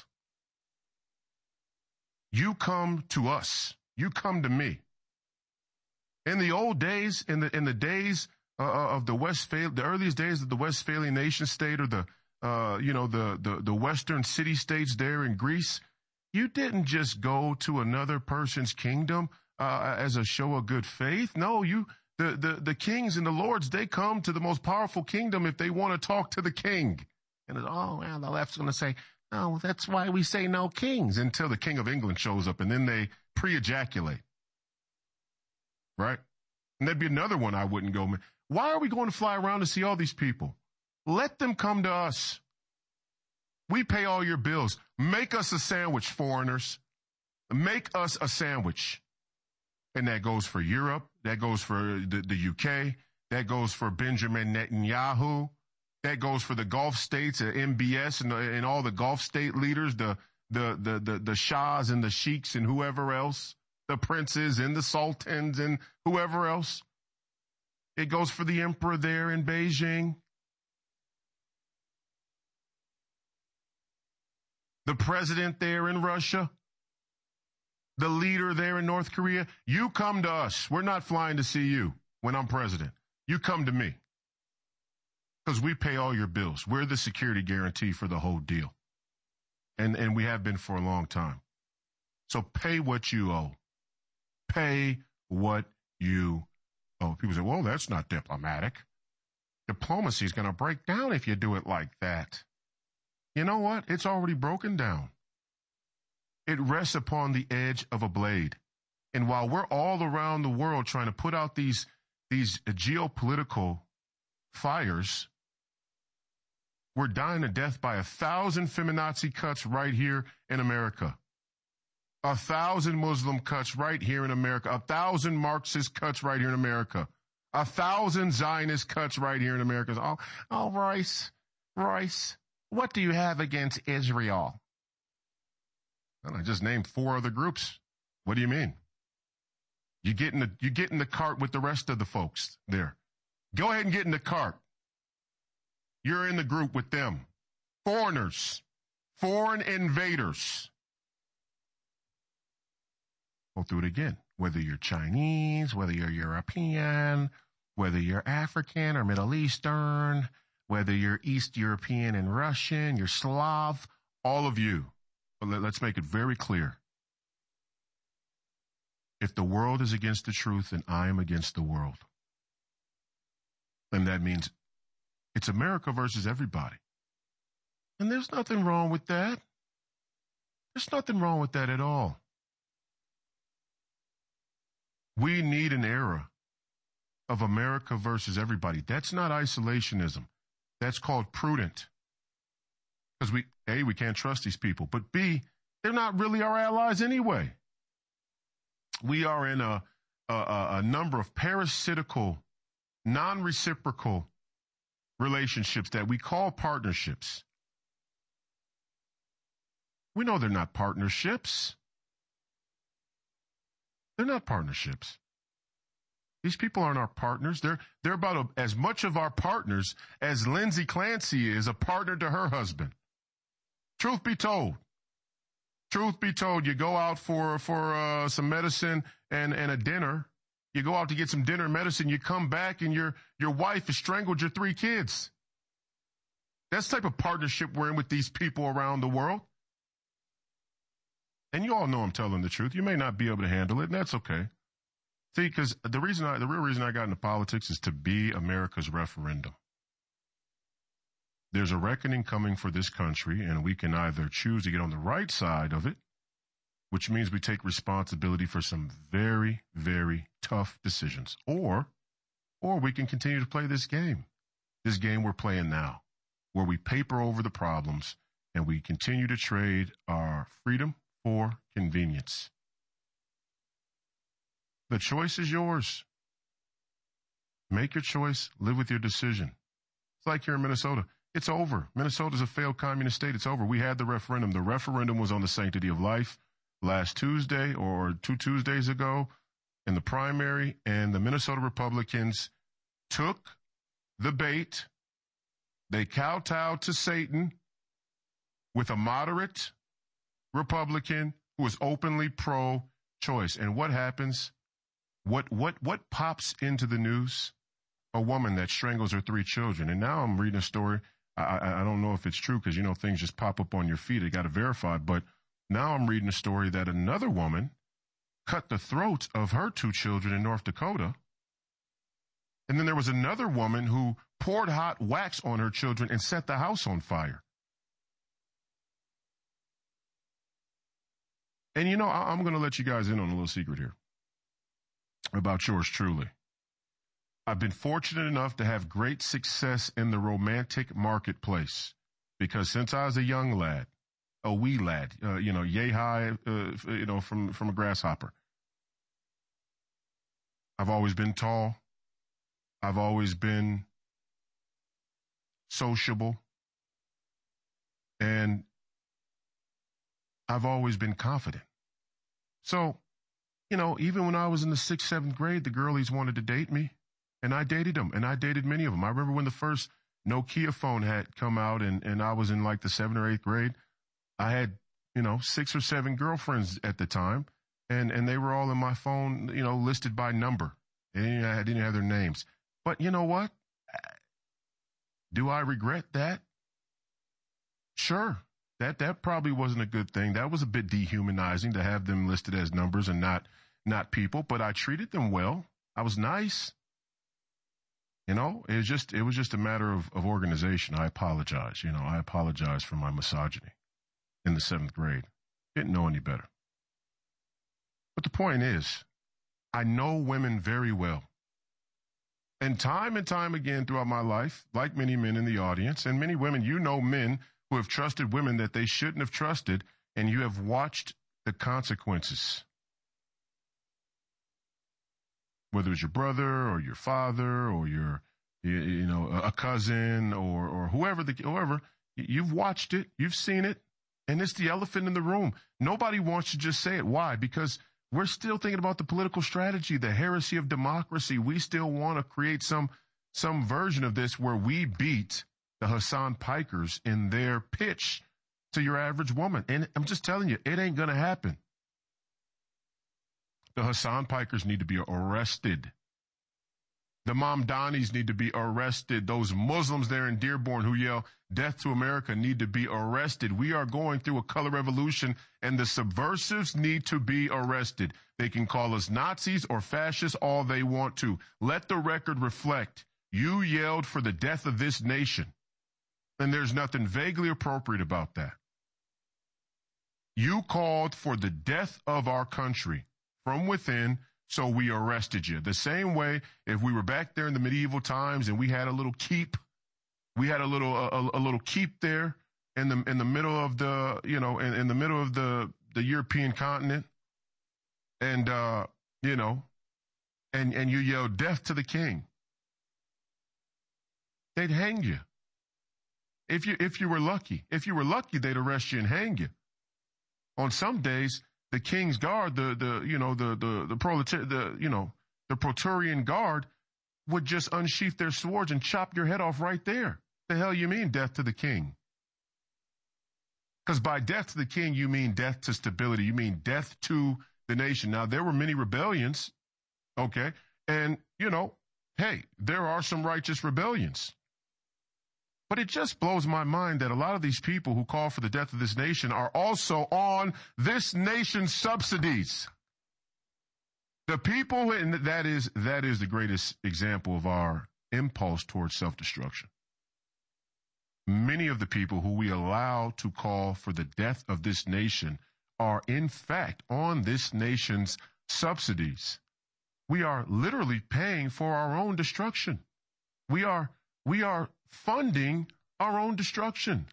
You come to us. You come to me. In the old days, in the in the days uh, of the Westphal, the earliest days of the Westphalian nation state, or the uh, you know the, the the Western city states there in Greece, you didn't just go to another person's kingdom uh, as a show of good faith. No, you the, the the kings and the lords, they come to the most powerful kingdom if they want to talk to the king. And it's, oh, well, the left's going to say, no, that's why we say no kings, until the King of England shows up, and then they pre-ejaculate. Right? And there'd be another one I wouldn't go. Why are we going to fly around to see all these people? Let them come to us. We pay all your bills. Make us a sandwich, foreigners. Make us a sandwich. And that goes for Europe. That goes for the, the U K. That goes for Benjamin Netanyahu. That goes for the Gulf states, uh, M B S, and, uh, and all the Gulf state leaders, the, the, the, the, the shahs and the sheiks and whoever else. The princes and the sultans and whoever else. It goes for the emperor there in Beijing. The president there in Russia. The leader there in North Korea. You come to us. We're not flying to see you when I'm president. You come to me. Because we pay all your bills. We're the security guarantee for the whole deal. And, and we have been for a long time. So pay what you owe. Pay what you owe. People say, well, that's not diplomatic. Diplomacy is going to break down if you do it like that. You know what? It's already broken down. It rests upon the edge of a blade. And while we're all around the world trying to put out these, these geopolitical fires, we're dying to death by a thousand feminazi cuts right here in America. A thousand Muslim cuts right here in America. A thousand Marxist cuts right here in America. A thousand Zionist cuts right here in America. Oh, oh, Royce, Royce, what do you have against Israel? Well, I just named four other groups. What do you mean? You get in the, you get in the cart with the rest of the folks there. Go ahead and get in the cart. You're in the group with them. Foreigners, foreign invaders. Go through it again. Whether you're Chinese, whether you're European, whether you're African or Middle Eastern, whether you're East European and Russian, you're Slav, all of you. But let's make it very clear. If the world is against the truth, then I am against the world. And that means it's America versus everybody. And there's nothing wrong with that. There's nothing wrong with that at all. We need an era of America versus everybody. That's not isolationism. That's called prudent. Because we, A, we can't trust these people, but B, they're not really our allies anyway. We are in a, a, a number of parasitical, non-reciprocal relationships that we call partnerships. We know they're not partnerships. They're not partnerships. These people aren't our partners. They're, they're about a, as much of our partners as Lindsay Clancy is a partner to her husband. Truth be told. Truth be told, you go out for, for, uh, some medicine and, and a dinner. You go out to get some dinner and medicine. You come back and your, your wife has strangled your three kids. That's the type of partnership we're in with these people around the world. And you all know I'm telling the truth. You may not be able to handle it, and that's okay. See, because the reason I, the real reason I got into politics is to be America's referendum. There's a reckoning coming for this country, and we can either choose to get on the right side of it, which means we take responsibility for some very, very tough decisions, or, or we can continue to play this game, this game we're playing now, where we paper over the problems and we continue to trade our freedom for convenience. The choice is yours. Make your choice. Live with your decision. It's like here in Minnesota. It's over. Minnesota's a failed communist state. It's over. We had the referendum. The referendum was on the sanctity of life last Tuesday or two Tuesdays ago in the primary, and the Minnesota Republicans took the bait. They kowtowed to Satan with a moderate Republican who is openly pro-choice. And what happens? What what what pops into the news? A woman that strangles her three children. And now I'm reading a story. I, I, I don't know if it's true because, you know, things just pop up on your feed. I got to verify. But now I'm reading a story that another woman cut the throats of her two children in North Dakota. And then there was another woman who poured hot wax on her children and set the house on fire. And, you know, I, I'm going to let you guys in on a little secret here about yours truly. I've been fortunate enough to have great success in the romantic marketplace because since I was a young lad, a wee lad, uh, you know, yay high, uh, you know, from, from a grasshopper, I've always been tall. I've always been sociable. And I've always been confident. So, you know, even when I was in the sixth, seventh grade, the girlies wanted to date me. And I dated them, and I dated many of them. I remember when the first Nokia phone had come out, and, and I was in like the seventh or eighth grade. I had, you know, six or seven girlfriends at the time, and, and they were all in my phone, you know, listed by number. And I didn't have their names. But you know what? Do I regret that? Sure. That that probably wasn't a good thing. That was a bit dehumanizing to have them listed as numbers and not not people. But I treated them well. I was nice. You know, it was just it was just a matter of, of organization. I apologize. You know, I apologize for my misogyny in the seventh grade. Didn't know any better. But the point is, I know women very well. And time and time again throughout my life, like many men in the audience and many women, you know men who have trusted women that they shouldn't have trusted, and you have watched the consequences. Whether it's your brother or your father or your, you, you know, a cousin or or whoever, the whoever, you've watched it, you've seen it, and it's the elephant in the room. Nobody wants to just say it. Why? Because we're still thinking about the political strategy, the heresy of democracy. We still want to create some some version of this where we beat the Hassan Pikers in their pitch to your average woman. And I'm just telling you, it ain't going to happen. The Hassan Pikers need to be arrested. The Mamdanis need to be arrested. Those Muslims there in Dearborn who yell, "Death to America," need to be arrested. We are going through a color revolution, and the subversives need to be arrested. They can call us Nazis or fascists all they want to. Let the record reflect. You yelled for the death of this nation, and there's nothing vaguely appropriate about that. You called for the death of our country from within, so we arrested you. The same way, if we were back there in the medieval times and we had a little keep, we had a little a, a little keep there in the in the middle of the you know in, in the middle of the the European continent, and uh, you know, and and you yelled "Death to the King," they'd hang you. If you if you were lucky, if you were lucky, they'd arrest you and hang you. On some days, the King's Guard, the, the, you know, the, the, the proletarian, the, you know, the Praetorian Guard would just unsheath their swords and chop your head off right there. The hell you mean death to the king? Because by death to the king, you mean death to stability. You mean death to the nation. Now, there were many rebellions, okay? And, you know, hey, there are some righteous rebellions. But it just blows my mind that a lot of these people who call for the death of this nation are also on this nation's subsidies. The people, and that is, that is the greatest example of our impulse towards self-destruction. Many of the people who we allow to call for the death of this nation are in fact on this nation's subsidies. We are literally paying for our own destruction. We are, we are funding our own destruction.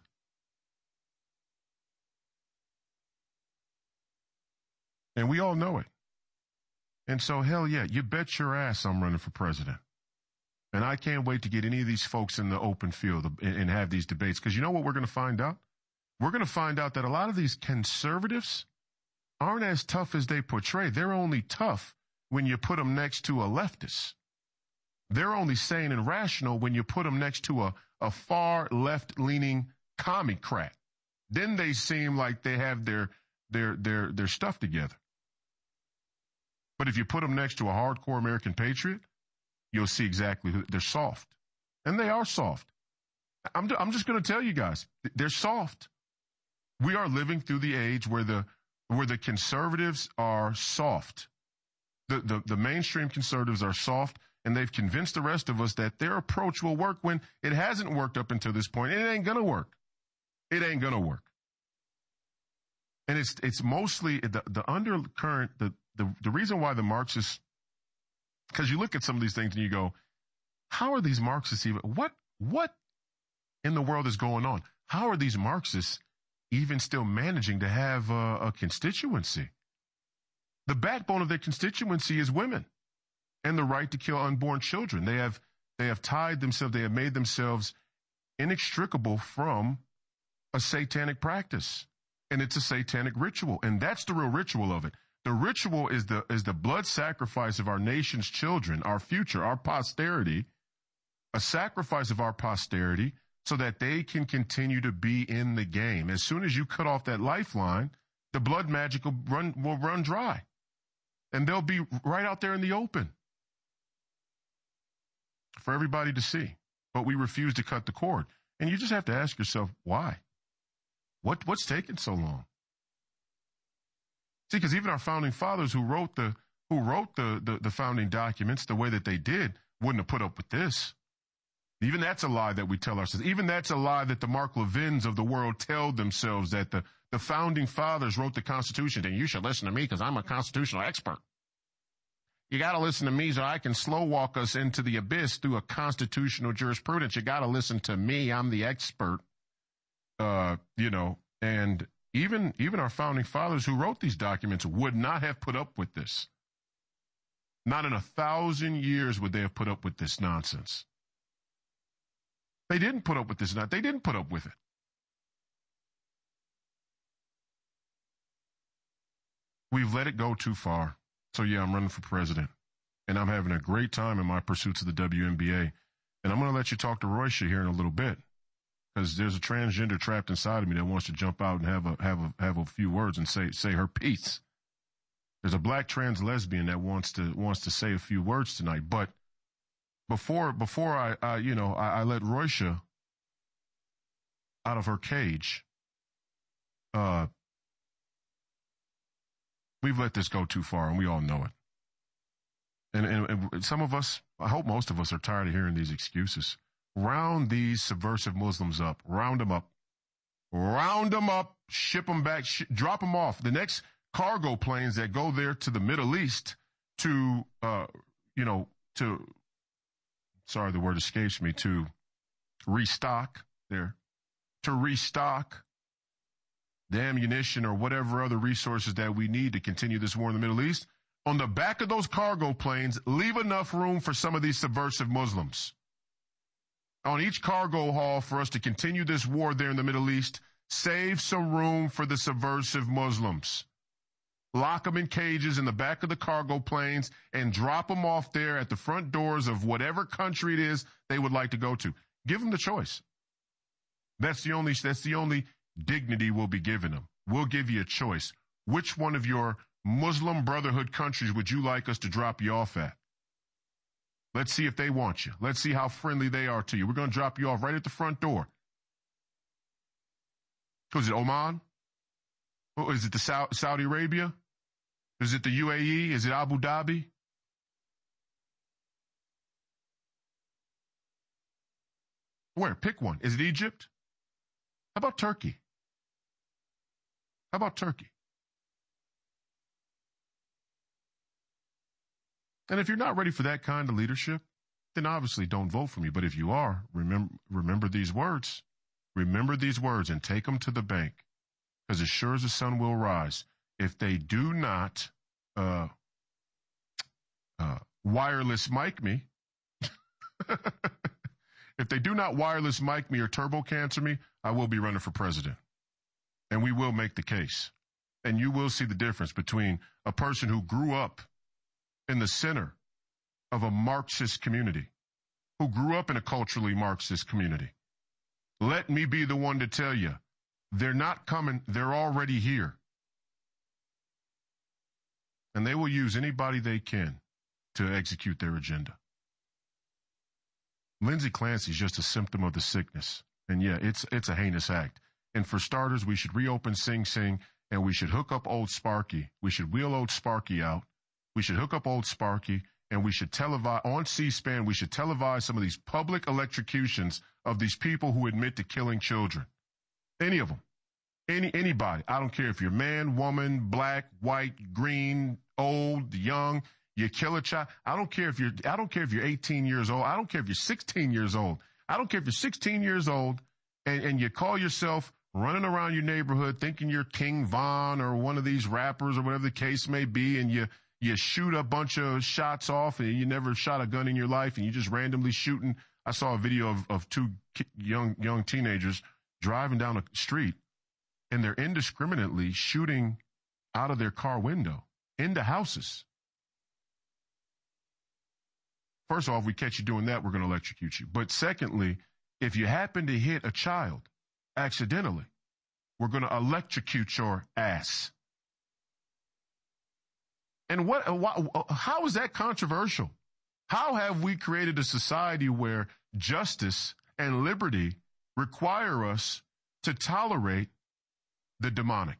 And we all know it. And so, hell yeah, you bet your ass I'm running for president. And I can't wait to get any of these folks in the open field and, and have these debates. Because you know what we're going to find out? We're going to find out that a lot of these conservatives aren't as tough as they portray. They're only tough when you put them next to a leftist. They're only sane and rational when you put them next to a, a far left-leaning commie crack. Then they seem like they have their, their, their, their stuff together. But if you put them next to a hardcore American patriot, you'll see exactly who they're soft. And they are soft. I'm, I'm just going to tell you guys, they're soft. We are living through the age where the, where the conservatives are soft. The, the, the mainstream conservatives are soft, and they've convinced the rest of us that their approach will work when it hasn't worked up until this point. And it ain't going to work. It ain't going to work. And it's, it's mostly the, the undercurrent, the, the, the reason why the Marxists, because you look at some of these things and you go, how are these Marxists even, what, what in the world is going on? How are these Marxists even still managing to have a, a constituency? The backbone of their constituency is women and the right to kill unborn children. They have, they have tied themselves, they have made themselves inextricable from a satanic practice. And it's a satanic ritual. And that's the real ritual of it. The ritual is the, is the blood sacrifice of our nation's children, our future, our posterity, a sacrifice of our posterity so that they can continue to be in the game. As soon as you cut off that lifeline, the blood magic will run, will run dry. And they'll be right out there in the open for everybody to see. But we refuse to cut the cord. And you just have to ask yourself, why? What, what's taking so long? See, because even our founding fathers who wrote the, who wrote the, the, the founding documents the way that they did wouldn't have put up with this. Even that's a lie that we tell ourselves. Even that's a lie that the Mark Levins of the world tell themselves, that the, the founding fathers wrote the Constitution. And you should listen to me because I'm a constitutional expert. You got to listen to me so I can slow walk us into the abyss through a constitutional jurisprudence. You got to listen to me. I'm the expert. Uh, you know, and even, even our founding fathers who wrote these documents would not have put up with this. Not in a thousand years would they have put up with this nonsense. They didn't put up with this. They didn't put up with it. We've let it go too far. So yeah, I'm running for president, and I'm having a great time in my pursuits of the W N B A. And I'm going to let you talk to Roysha here in a little bit, because there's a transgender trapped inside of me that wants to jump out and have a have a have a few words and say say her piece. There's a black trans lesbian that wants to wants to say a few words tonight. But before before I, I you know I, I let Roysha out of her cage, uh, we've let this go too far, and we all know it. And, and, and some of us, I hope most of us, are tired of hearing these excuses. Round these subversive Muslims up. Round them up. Round them up. Ship them back. Sh- drop them off. The next cargo planes that go there to the Middle East to, uh, you know, to, sorry, the word escapes me, to restock there, to restock the ammunition or whatever other resources that we need to continue this war in the Middle East. On the back of those cargo planes, leave enough room for some of these subversive Muslims. On each cargo haul for us to continue this war there in the Middle East, save some room for the subversive Muslims. Lock them in cages in the back of the cargo planes and drop them off there at the front doors of whatever country it is they would like to go to. Give them the choice. That's the only, that's the only dignity we'll be giving them. We'll give you a choice. Which one of your Muslim Brotherhood countries would you like us to drop you off at? Let's see if they want you. Let's see how friendly they are to you. We're going to drop you off right at the front door. Was it Oman? Oh, is it the Sa- Saudi Arabia? Is it the U A E? Is it Abu Dhabi? Where? Pick one. Is it Egypt? How about Turkey? How about Turkey? And if you're not ready for that kind of leadership, then obviously don't vote for me. But if you are, remember, remember these words. Remember these words and take them to the bank. Because as sure as the sun will rise, if they do not uh, uh, wireless mic me, if they do not wireless mic me or turbo cancer me, I will be running for president. And we will make the case. And you will see the difference between a person who grew up in the center of a Marxist community, who grew up in a culturally Marxist community. Let me be the one to tell you, they're not coming, they're already here. And they will use anybody they can to execute their agenda. Lindsey Clancy is just a symptom of the sickness. And yeah, it's it's a heinous act. And for starters, we should reopen Sing Sing, and we should hook up old Sparky. We should wheel old Sparky out. We should hook up old Sparky, and we should televise, on C-SPAN, we should televise some of these public electrocutions of these people who admit to killing children. Any of them. Any, anybody. I don't care if you're man, woman, black, white, green, old, young, you kill a child. I don't care if you're, I don't care if you're eighteen years old. I don't care if you're sixteen years old. I don't care if you're sixteen years old and, and you call yourself running around your neighborhood thinking you're King Von or one of these rappers or whatever the case may be, and you, you shoot a bunch of shots off and you never shot a gun in your life and you just randomly shooting. I saw a video of, of two young, young teenagers driving down a street and they're indiscriminately shooting out of their car window into houses. First off, if we catch you doing that, we're going to electrocute you. But secondly, if you happen to hit a child accidentally, we're going to electrocute your ass. And what, how is that controversial? How have we created a society where justice and liberty require us to tolerate the demonic?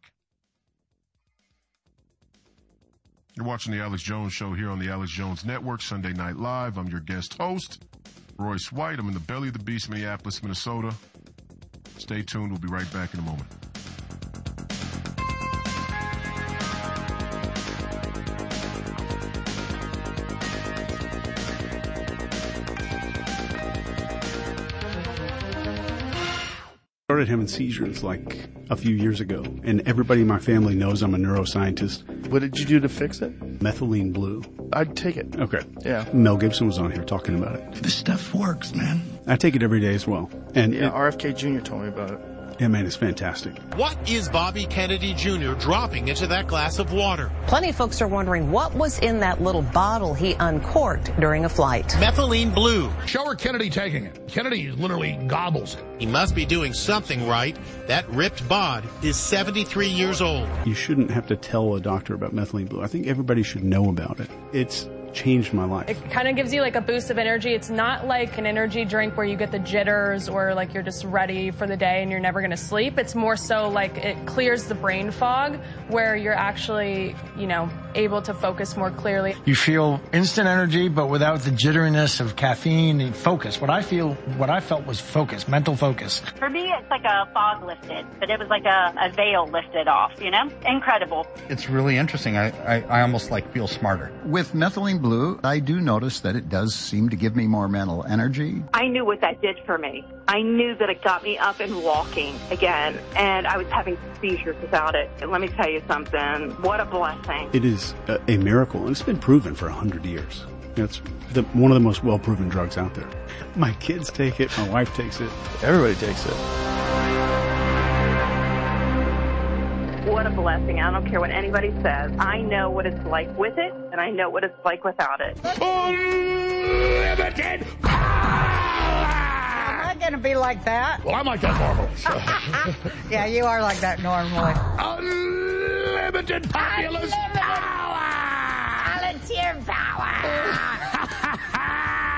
You're watching the Alex Jones Show here on the Alex Jones Network, Sunday Night Live. I'm your guest host, Royce White. I'm in the belly of the beast, Minneapolis, Minnesota. Stay tuned. We'll be right back in a moment. Started having seizures like a few years ago, and everybody in my family knows I'm a neuroscientist. What did you do to fix it? Methylene Blue. I'd take it. Okay. Yeah. Mel Gibson was on here talking about it. This stuff works, man. I take it every day as well. And yeah, it, R F K Junior told me about it. Yeah, man, it's fantastic. What is Bobby Kennedy Junior dropping into that glass of water? Plenty of folks are wondering what was in that little bottle he uncorked during a flight. Methylene Blue. Show her Kennedy taking it. Kennedy literally gobbles it. He must be doing something right. That ripped bod is seventy-three years old. You shouldn't have to tell a doctor about Methylene Blue. I think everybody should know about it. It's changed my life. It kind of gives you like a boost of energy. It's not like an energy drink where you get the jitters or like you're just ready for the day and you're never going to sleep. It's more so like it clears the brain fog where you're actually, you know, able to focus more clearly. You feel instant energy, but without the jitteriness of caffeine and focus. What I feel, what I felt was focus, mental focus. For me, it's like a fog lifted, but it was like a, a veil lifted off, you know? Incredible. It's really interesting. I, I, I almost like feel smarter. With Methylene Blue, I do notice that it does seem to give me more mental energy. I knew what that did for me. I knew that it got me up and walking again, and I was having seizures without it. And let me tell you something, what a blessing. It is a, a miracle, and it's been proven for a hundred years. It's the, one of the most well-proven drugs out there. My kids take it, my wife takes it. Everybody takes it. What a blessing. I don't care what anybody says. I know what it's like with it, and I know what it's like without it. Unlimited power! I'm not going to be like that. Well, I'm like that normally. So. Yeah, you are like that normally. Unlimited populous Unlimited power! Volunteer power!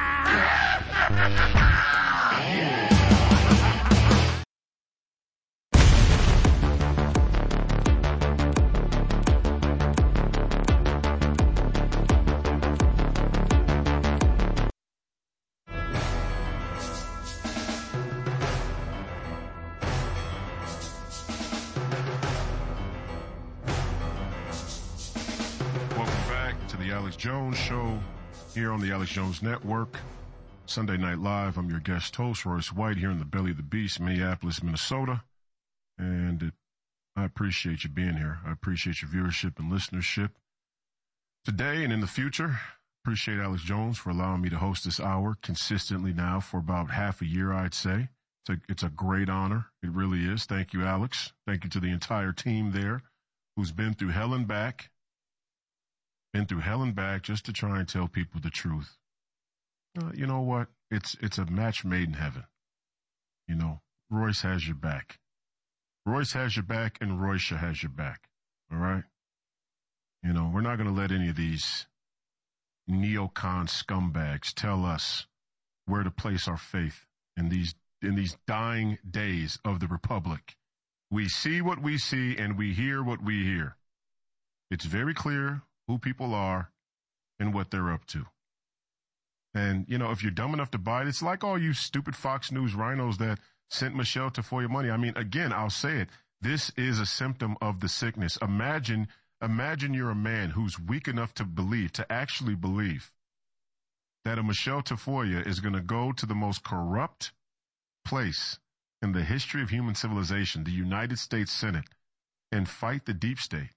Alex Jones Show here on the Alex Jones Network. Sunday Night Live. I'm your guest host, Royce White, here in the belly of the beast, Minneapolis, Minnesota. And it, I appreciate you being here. I appreciate your viewership and listenership today and in the future. Appreciate Alex Jones for allowing me to host this hour consistently now for about half a year, I'd say. It's a, it's a great honor. It really is. Thank you, Alex. Thank you to the entire team there who's been through hell and back. Been through hell and back just to try and tell people the truth. Uh, you know what? It's it's a match made in heaven. You know, Royce has your back. Royce has your back, and Royce has your back. All right? You know, we're not going to let any of these neocon scumbags tell us where to place our faith in these in these dying days of the Republic. We see what we see, and we hear what we hear. It's very clear who people are and what they're up to. And, you know, if you're dumb enough to buy it, it's like all you stupid Fox News rhinos that sent Michelle Tafoya money. I mean, again, I'll say it. This is a symptom of the sickness. Imagine, imagine you're a man who's weak enough to believe, to actually believe that a Michelle Tafoya is going to go to the most corrupt place in the history of human civilization, the United States Senate, and fight the deep state,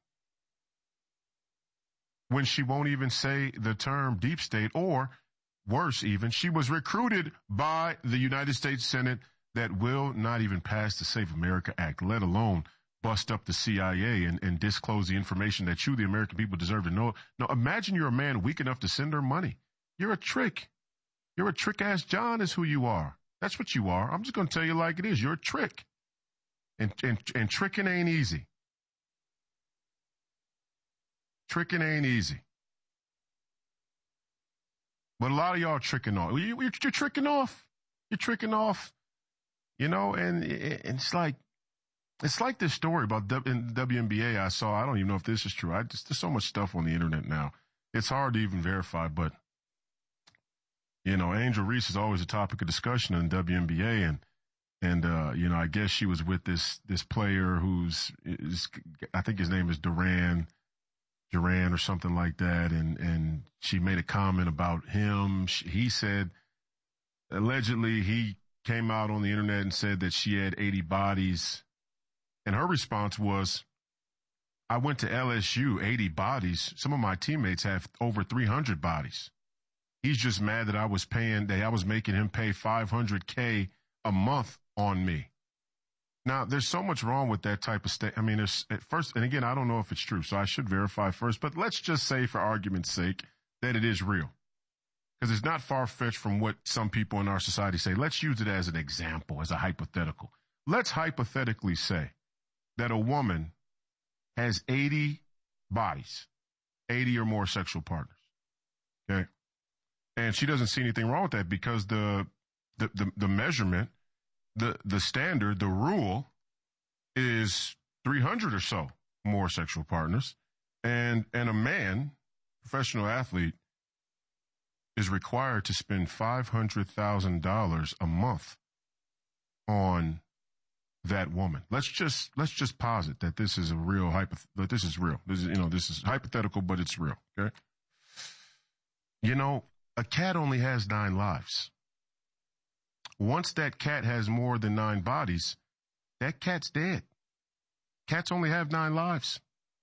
when she won't even say the term deep state, or worse even, she was recruited by the United States Senate that will not even pass the Save America Act, let alone bust up the C I A and, and disclose the information that you, the American people, deserve to know. Now, imagine you're a man weak enough to send her money. You're a trick. You're a trick-ass John is who you are. That's what you are. I'm just going to tell you like it is. You're a trick. And, and, and tricking ain't easy. Tricking ain't easy. But a lot of y'all are tricking off. You, you're, you're tricking off. You're tricking off. You know, and it, it's like, it's like this story about w, in W N B A I saw. I don't even know if this is true. I just, there's so much stuff on the internet now. It's hard to even verify, but, you know, Angel Reese is always a topic of discussion in W N B A, and, and, uh, you know, I guess she was with this, this player who's, is, I think his name is Duran. Duran or something like that, and, and she made a comment about him. She, he said, allegedly, he came out on the internet and said that she had eighty bodies, and her response was, I went to L S U, eighty bodies. Some of my teammates have over three hundred bodies. He's just mad that I was paying, that I was making him pay five hundred K a month on me. Now, there's so much wrong with that type of state. I mean, there's at first, and again, I don't know if it's true, so I should verify first, but let's just say for argument's sake that it is real. Because it's not far-fetched from what some people in our society say. Let's use it as an example, as a hypothetical. Let's hypothetically say that a woman has eighty bodies, eighty or more sexual partners, okay? And she doesn't see anything wrong with that because the the the, the measurement, The the standard, the rule is three hundred or so more sexual partners. And and a man, professional athlete, is required to spend five hundred thousand dollars a month on that woman. Let's just let's just posit that this is a real hypo that this is real. This is, you know, this is hypothetical, but it's real, okay? You know, a cat only has nine lives. Once that cat has more than nine bodies, that cat's dead. Cats only have nine lives.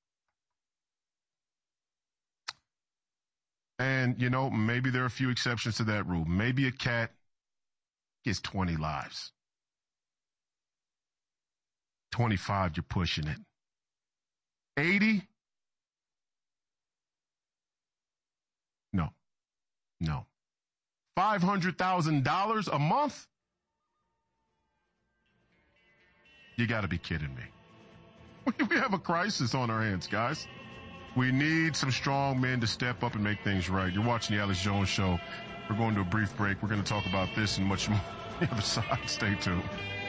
And, you know, maybe there are a few exceptions to that rule. Maybe a cat gets twenty lives. twenty-five, you're pushing it. eighty? No. No. five hundred thousand dollars a month? You got to be kidding me. We have a crisis on our hands, guys. We need some strong men to step up and make things right. You're watching the Alex Jones Show. We're going to a brief break. We're going to talk about this and much more on the other side. Stay tuned.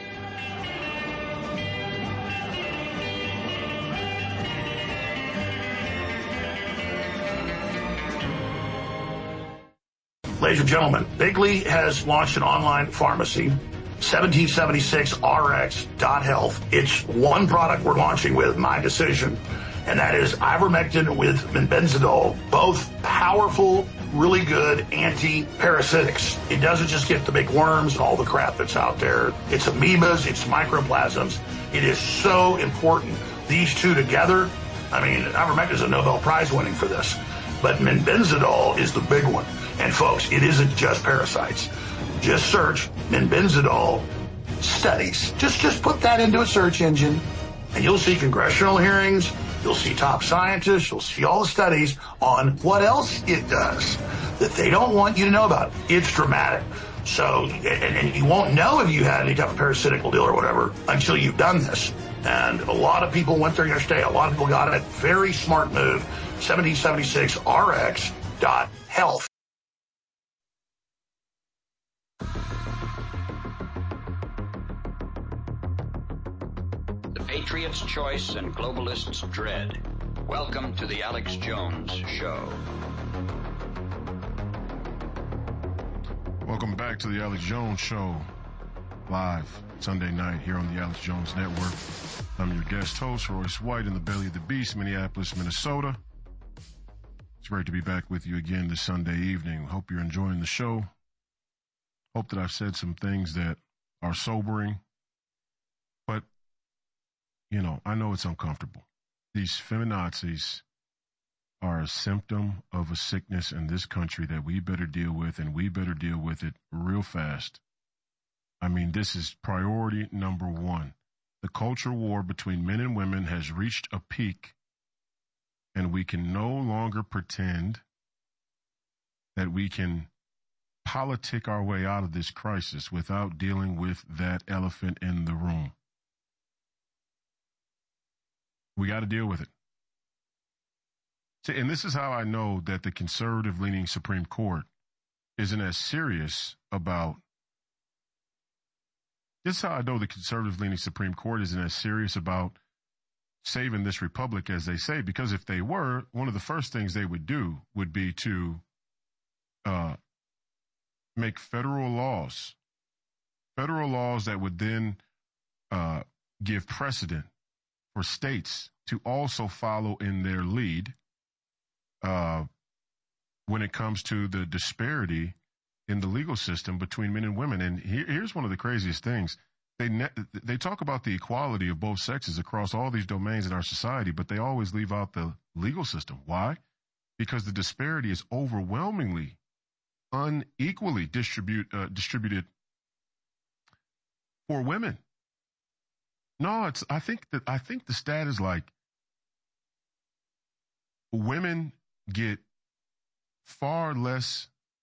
Ladies and gentlemen, Bigley has launched an online pharmacy, seventeen seventy-six R X dot health. It's one product we're launching with, my decision, and that is ivermectin with benzidol, both powerful, really good anti-parasitics. It doesn't just get the big worms and all the crap that's out there. It's amoebas, it's microplasms. It is so important. These two together, I mean, ivermectin is a Nobel Prize winning for this, but benzidol is the big one. And folks, it isn't just parasites. Just search benzidol studies. Just, just put that into a search engine, and you'll see congressional hearings. You'll see top scientists. You'll see all the studies on what else it does that they don't want you to know about. It's dramatic. So, and, and you won't know if you had any type of parasitical deal or whatever until you've done this. And a lot of people went there yesterday. A lot of people got it. Very smart move. seventeen seventy-six R X dot health. Patriots' choice and globalists' dread. Welcome to the Alex Jones Show. Welcome back to the Alex Jones Show, live Sunday night here on the Alex Jones Network. I'm your guest host, Royce White, in the belly of the beast, Minneapolis, Minnesota. It's great to be back with you again this Sunday evening. Hope you're enjoying the show. Hope that I've said some things that are sobering. But you know, I know it's uncomfortable. These feminazis are a symptom of a sickness in this country that we better deal with, and we better deal with it real fast. I mean, this is priority number one. The culture war between men and women has reached a peak, and we can no longer pretend that we can politic our way out of this crisis without dealing with that elephant in the room. We got to deal with it. See, and this is how I know that the conservative-leaning Supreme Court isn't as serious about. This is how I know the conservative-leaning Supreme Court isn't as serious about saving this republic as they say. Because if they were, one of the first things they would do would be to uh, make federal laws, federal laws that would then uh, give precedent for states to also follow in their lead uh, when it comes to the disparity in the legal system between men and women. And here, here's one of the craziest things. They ne- they talk about the equality of both sexes across all these domains in our society, but they always leave out the legal system. Why? Because the disparity is overwhelmingly unequally distribute, uh, distributed for women. No, it's. I think that I think the stat is like women get far less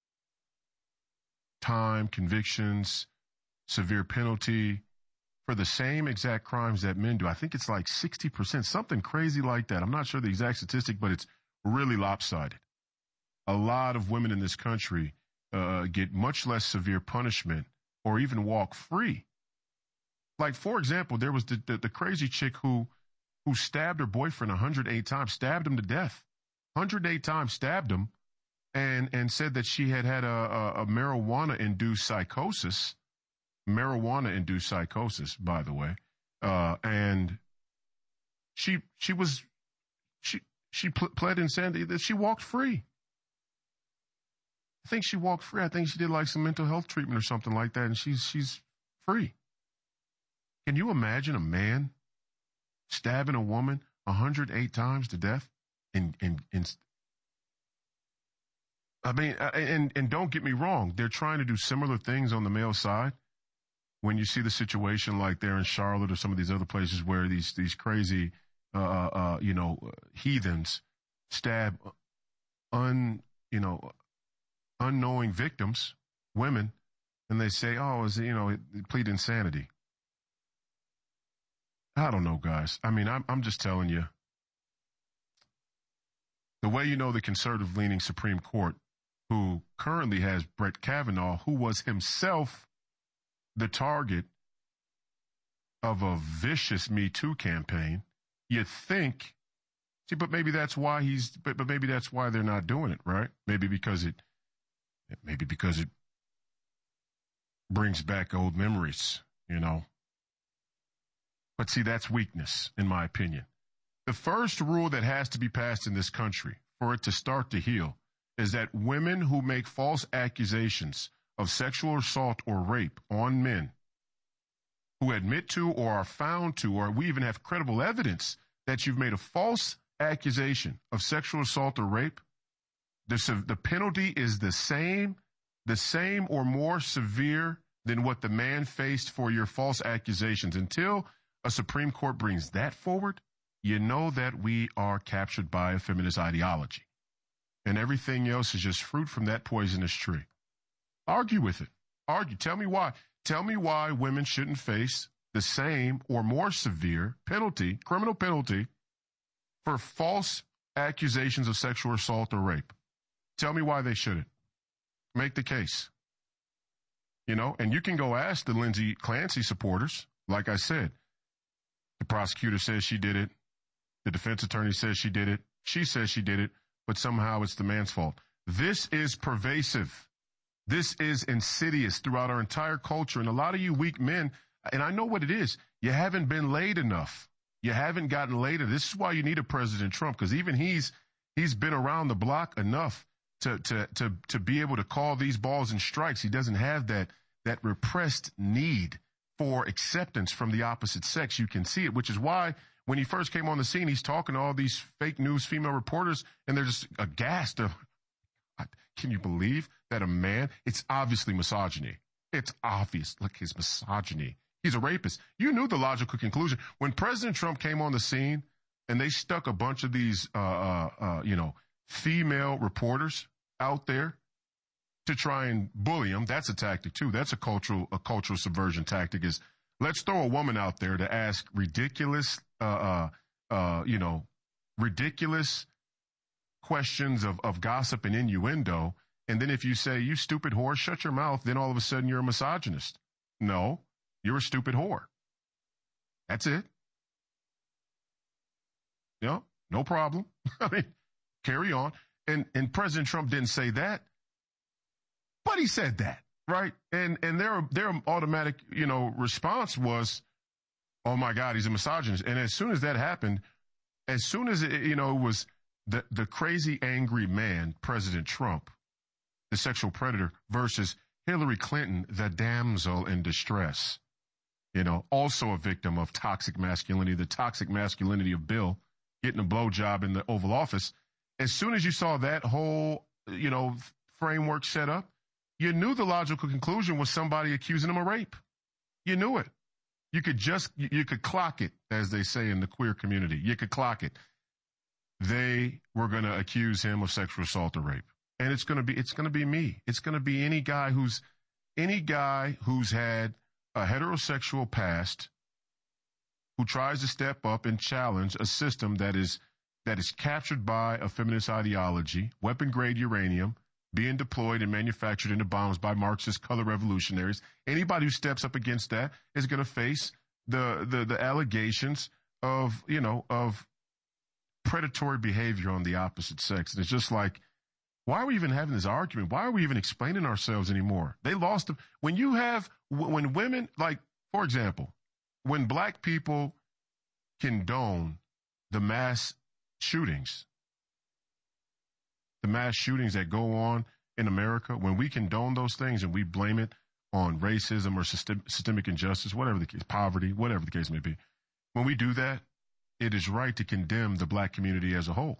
time, convictions, severe penalty for the same exact crimes that men do. I think it's like sixty percent, something crazy like that. I'm not sure the exact statistic, but it's really lopsided. A lot of women in this country uh, get much less severe punishment or even walk free. Like, for example, there was the, the, the crazy chick who who stabbed her boyfriend one hundred eight times, stabbed him to death. one hundred eight times stabbed him and, and said that she had had a, a, a marijuana-induced psychosis. Marijuana-induced psychosis, by the way. Uh, and she she was, she, she pled insanity that she walked free. I think she walked free. I think she did like some mental health treatment or something like that, and she's she's free. Can you imagine a man stabbing a woman one hundred eight times to death? And, and, and I mean, and, and don't get me wrong. They're trying to do similar things on the male side. When you see the situation like there in Charlotte or some of these other places where these, these crazy, uh, uh, you know, heathens stab un, you know, unknowing victims, women, and they say, oh, is you know, plead insanity. I don't know, guys. I mean, I'm, I'm just telling you. The way you know the conservative-leaning Supreme Court who currently has Brett Kavanaugh, who was himself the target of a vicious Me Too campaign. You'd think, see, but maybe that's why he's, but, but maybe that's why they're not doing it, right? Maybe because it, maybe because it brings back old memories, you know. But see, that's weakness, in my opinion. The first rule that has to be passed in this country for it to start to heal is that women who make false accusations of sexual assault or rape on men, who admit to or are found to, or we even have credible evidence that you've made a false accusation of sexual assault or rape, the, the penalty is the same, the same or more severe than what the man faced for your false accusations. Until a Supreme Court brings that forward, you know that we are captured by a feminist ideology. And everything else is just fruit from that poisonous tree. Argue with it. Argue. Tell me why. Tell me why women shouldn't face the same or more severe penalty, criminal penalty, for false accusations of sexual assault or rape. Tell me why they shouldn't. Make the case. You know, and you can go ask the Lindsey Clancy supporters. Like I said, the prosecutor says she did it. The defense attorney says she did it. She says she did it, but somehow it's the man's fault. This is pervasive. This is insidious throughout our entire culture. And a lot of you weak men, and I know what it is, you haven't been laid enough. You haven't gotten laid. This is why you need a President Trump, because even he's he's been around the block enough to to to to be able to call these balls and strikes. He doesn't have that that repressed need for acceptance from the opposite sex. You can see it, which is why when he first came on the scene, he's talking to all these fake news female reporters, and they're just aghast of, can you believe that a man, it's obviously misogyny. It's obvious. Look, his misogyny. He's a rapist. You knew the logical conclusion. When President Trump came on the scene and they stuck a bunch of these, uh, uh, uh, you know, female reporters out there to try and bully him, that's a tactic too. That's a cultural, a cultural subversion tactic. Is let's throw a woman out there to ask ridiculous, uh, uh, uh, you know, ridiculous questions of, of gossip and innuendo. And then if you say, you stupid whore, shut your mouth, then all of a sudden you're a misogynist. No, you're a stupid whore. That's it. Yeah, no problem. I mean, carry on. And, and President Trump didn't say that, but he said that, right? And, and their, their automatic, you know, response was, oh my God, he's a misogynist. And as soon as that happened, as soon as it, you know, it was the, the crazy angry man, President Trump, the sexual predator, versus Hillary Clinton, the damsel in distress, you know, also a victim of toxic masculinity, the toxic masculinity of Bill getting a blowjob in the Oval Office. As soon as you saw that whole, you know, framework set up, you knew the logical conclusion was somebody accusing him of rape. You knew it. You could just, you could clock it, as they say in the queer community. You could clock it. They were going to accuse him of sexual assault or rape. And it's going to be, it's going to be me. It's going to be any guy who's, any guy who's had a heterosexual past, who tries to step up and challenge a system that is, that is captured by a feminist ideology, weapon grade uranium, being deployed and manufactured into bombs by Marxist color revolutionaries. Anybody who steps up against that is going to face the, the, the allegations of, you know, of predatory behavior on the opposite sex. And it's just like, why are we even having this argument? Why are we even explaining ourselves anymore? They lost them. When you have, when women, like, for example, when black people condone the mass shootings, the mass shootings that go on in America, when we condone those things and we blame it on racism or system, systemic injustice, whatever the case, poverty, whatever the case may be, when we do that, it is right to condemn the black community as a whole.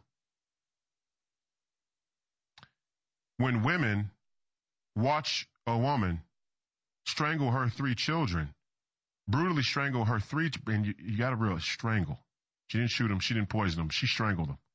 When women watch a woman strangle her three children, brutally strangle her three, and you, you got to realize, strangle. She didn't shoot them. She didn't poison them. She strangled them.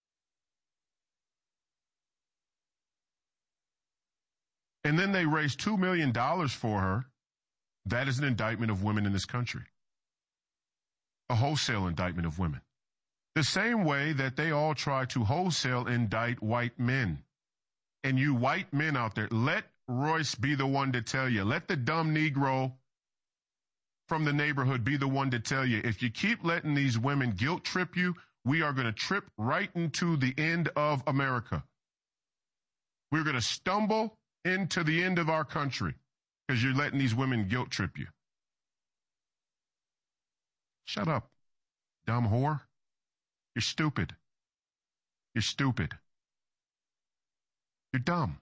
And then they raised two million dollars for her. That is an indictment of women in this country. A wholesale indictment of women. The same way that they all try to wholesale indict white men. And you white men out there, let Royce be the one to tell you. Let the dumb Negro from the neighborhood be the one to tell you. If you keep letting these women guilt trip you, we are going to trip right into the end of America. We're going to stumble into the end of our country because you're letting these women guilt trip you. Shut up, dumb whore. You're stupid. You're stupid. You're dumb.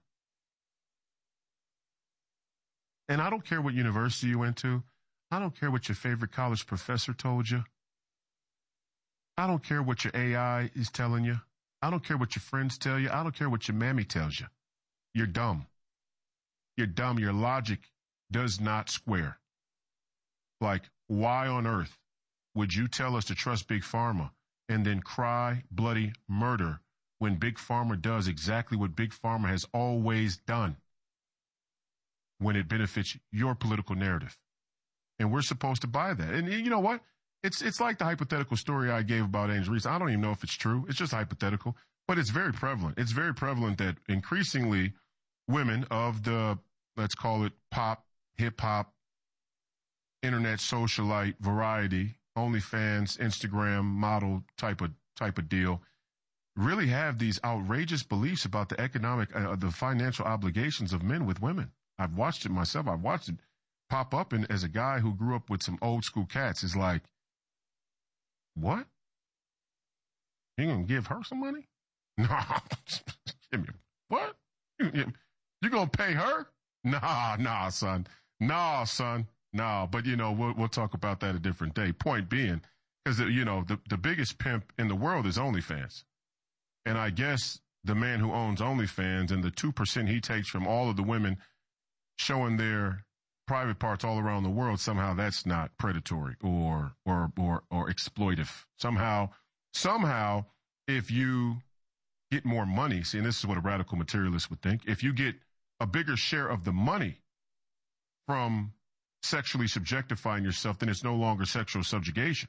And I don't care what university you went to. I don't care what your favorite college professor told you. I don't care what your A I is telling you. I don't care what your friends tell you. I don't care what your mammy tells you. You're dumb. You're dumb. Your logic does not square. Like, why on earth would you tell us to trust Big Pharma and then cry bloody murder when Big Pharma does exactly what Big Pharma has always done when it benefits your political narrative? And we're supposed to buy that. And you know what? It's it's like the hypothetical story I gave about Angel Reese. I don't even know if it's true. It's just hypothetical, but it's very prevalent. It's very prevalent that increasingly women of the, let's call it pop, hip hop, internet socialite variety, OnlyFans, Instagram model type of type of deal, really have these outrageous beliefs about the economic, uh, the financial obligations of men with women. I've watched it myself. I've watched it pop up, and as a guy who grew up with some old school cats, is like, what? You gonna give her some money? No. Give me what? You, you gonna pay her? Nah, nah, son. Nah, son. Nah. But you know, we'll, we'll talk about that a different day. Point being, because you know, the, the biggest pimp in the world is OnlyFans. And I guess the man who owns OnlyFans and the two percent he takes from all of the women showing their private parts all around the world, somehow that's not predatory or, or, or, or exploitive. Somehow, somehow, if you get more money, see, and this is what a radical materialist would think, if you get a bigger share of the money from sexually subjectifying yourself, then it's no longer sexual subjugation.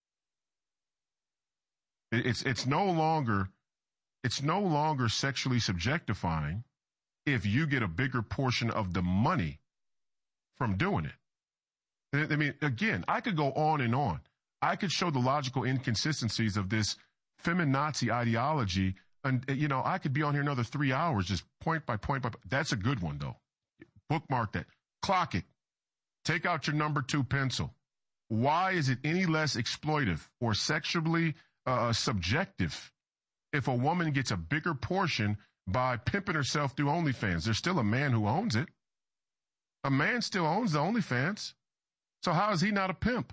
It's, it's no longer, it's no longer sexually subjectifying if you get a bigger portion of the money from doing it. I mean, again, I could go on and on. I could show the logical inconsistencies of this feminazi ideology. And, you know, I could be on here another three hours, just point by point by point. That's a good one, though. Bookmark that. Clock it. Take out your number two pencil. Why is it any less exploitive or sexually uh, subjective if a woman gets a bigger portion by pimping herself through OnlyFans? There's still a man who owns it. A man still owns the OnlyFans. So how is he not a pimp?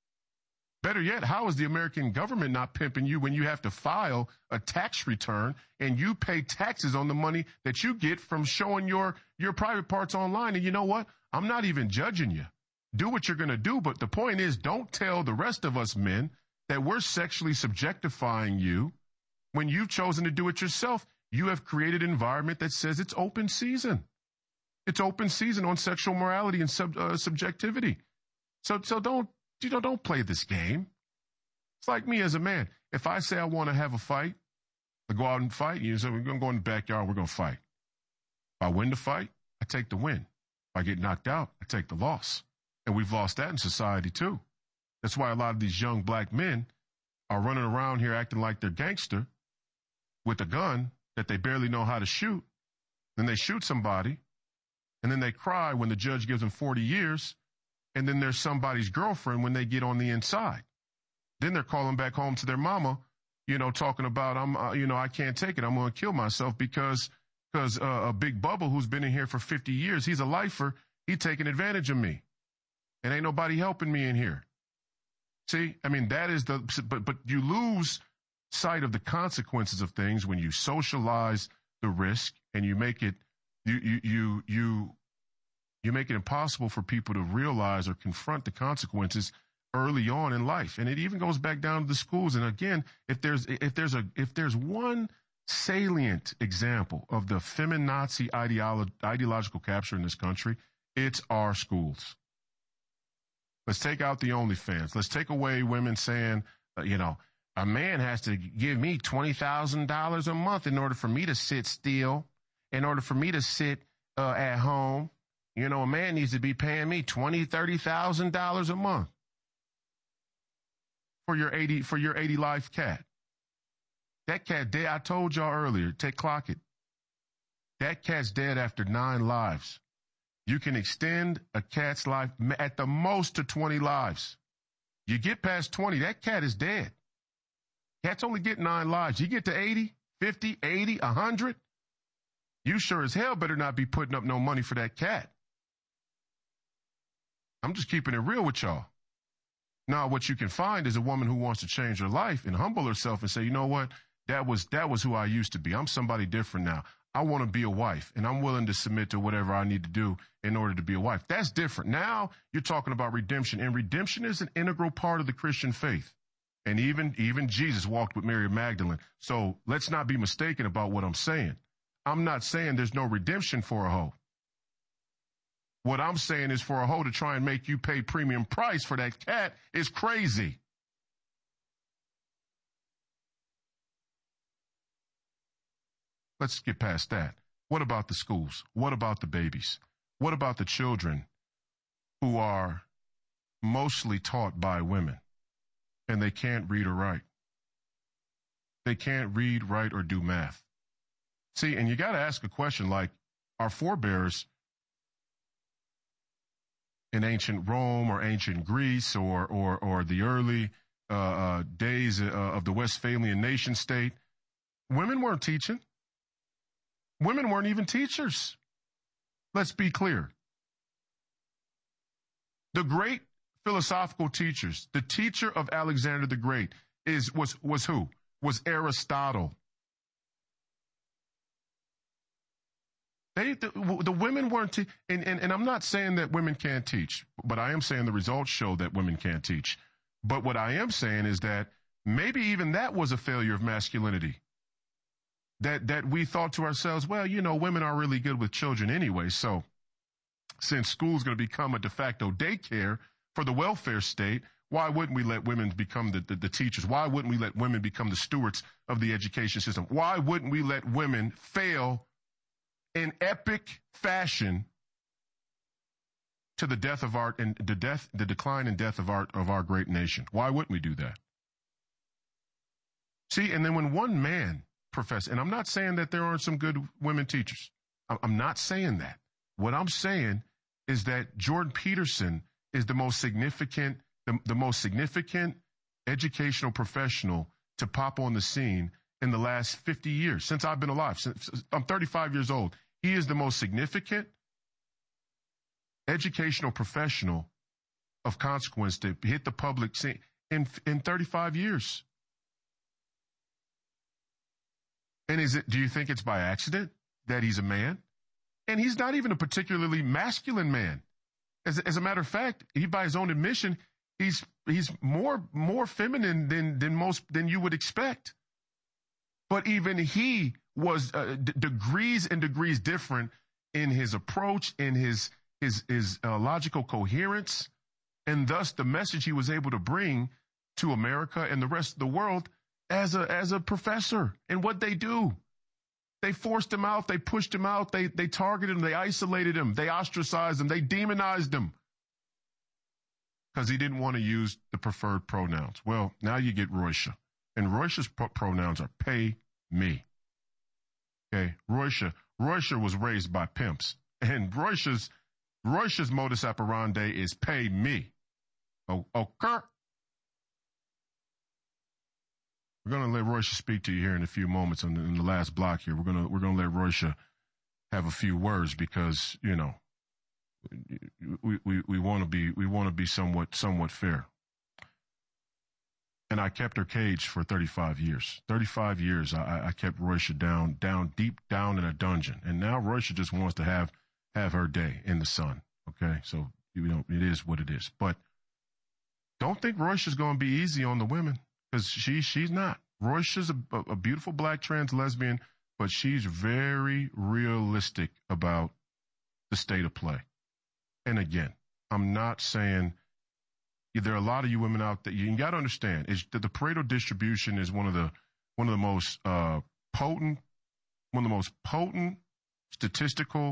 Better yet, how is the American government not pimping you when you have to file a tax return and you pay taxes on the money that you get from showing your, your private parts online? And you know what? I'm not even judging you. Do what you're going to do. But the point is, don't tell the rest of us men that we're sexually subjectifying you when you've chosen to do it yourself. You have created an environment that says it's open season. It's open season on sexual morality and sub, uh, subjectivity. So, so don't, you know, don't play this game. It's like me as a man. If I say I want to have a fight, I go out and fight. You say, we're going to go in the backyard. We're going to fight. If I win the fight, I take the win. If I get knocked out, I take the loss. And we've lost that in society too. That's why a lot of these young black men are running around here acting like they're gangster with a gun that they barely know how to shoot. Then they shoot somebody. And then they cry when the judge gives them forty years. And then there's somebody's girlfriend when they get on the inside. Then they're calling back home to their mama, you know, talking about, I'm, uh, you know, I can't take it. I'm going to kill myself because, because uh, a Big Bubba who's been in here for fifty years, he's a lifer. He's taking advantage of me. And ain't nobody helping me in here. See, I mean, that is the, but, but you lose sight of the consequences of things when you socialize the risk and you make it, you, you, you, you, you make it impossible for people to realize or confront the consequences early on in life. And it even goes back down to the schools. And again, if there's, if there's a, if there's one salient example of the feminazi ideolo- ideological capture in this country, it's our schools. Let's take out the OnlyFans. Let's take away women saying, uh, you know, a man has to give me twenty thousand dollars a month in order for me to sit still. in order for me to sit uh, at home, you know, a man needs to be paying me twenty thousand dollars, thirty thousand dollars a month for your eighty for your eighty life cat. That cat dead. I told y'all earlier, take clock it. That cat's dead after nine lives. You can extend a cat's life at the most to twenty lives. You get past twenty, that cat is dead. Cats only get nine lives. You get to eighty, fifty, eighty, one hundred, you sure as hell better not be putting up no money for that cat. I'm just keeping it real with y'all. Now, what you can find is a woman who wants to change her life and humble herself and say, you know what, that was that was who I used to be. I'm somebody different now. I want to be a wife, and I'm willing to submit to whatever I need to do in order to be a wife. That's different. Now you're talking about redemption, and redemption is an integral part of the Christian faith. And even, even Jesus walked with Mary Magdalene. So let's not be mistaken about what I'm saying. I'm not saying there's no redemption for a hoe. What I'm saying is for a hoe to try and make you pay premium price for that cat is crazy. Let's get past that. What about the schools? What about the babies? What about the children who are mostly taught by women and they can't read or write? They can't read, write, or do math. See, and you got to ask a question like, our forebears in ancient Rome or ancient Greece or or, or the early uh, uh, days uh, of the Westphalian nation state, women weren't teaching. Women weren't even teachers. Let's be clear. The great philosophical teachers, the teacher of Alexander the Great is was was who? Was Aristotle. They, the, the women weren't, te- and, and, and I'm not saying that women can't teach, but I am saying the results show that women can't teach. But what I am saying is that maybe even that was a failure of masculinity. That that we thought to ourselves, well, you know, women are really good with children anyway, so since school's going to become a de facto daycare for the welfare state, why wouldn't we let women become the, the, the teachers? Why wouldn't we let women become the stewards of the education system? Why wouldn't we let women fail in epic fashion to the death of our and the death, the decline and death of our of our great nation? Why wouldn't we do that? See, and then when one man professor, and I'm not saying that there aren't some good women teachers. I'm not saying that. What I'm saying is that Jordan Peterson is the most significant, the, the most significant educational professional to pop on the scene in the last fifty years, since I've been alive. Since I'm thirty-five years old. He is the most significant educational professional of consequence to hit the public scene in, in thirty-five years. And is it, do you think it's by accident that he's a man? And he's not even a particularly masculine man. As, as a matter of fact, he, by his own admission, he's, he's more, more feminine than, than most, than you would expect. But even he was uh, d- degrees and degrees different in his approach, in his, his, his uh, logical coherence, and thus the message he was able to bring to America and the rest of the world as a, as a professor. And what they do, they forced him out. They pushed him out. They, they targeted him. They isolated him. They ostracized him. They demonized him because he didn't want to use the preferred pronouns. Well, now you get Roysha, and Roysha's pro- pronouns are pay me. Okay. Roysha, Roysha was raised by pimps, and Roysha's, Roysha's modus operandi is pay me. Oh, okay. We're going to let Roysha speak to you here in a few moments in the, in the last block here. We're going to, we're going to let Roysha have a few words because, you know, we, we, we want to be, we want to be somewhat, somewhat fair. And I kept her caged for thirty-five years. thirty-five years, I, I kept Roysha down, down, deep down in a dungeon. And now Roysha just wants to have, have her day in the sun. Okay. So, you know, it is what it is. But don't think Roysha's going to be easy on the women. Because she, she's not. Roysha's a, a beautiful black trans lesbian, but she's very realistic about the state of play. And again, I'm not saying there are a lot of you women out there. You got to understand is that the Pareto distribution is one of the one of the most uh, potent, one of the most potent statistical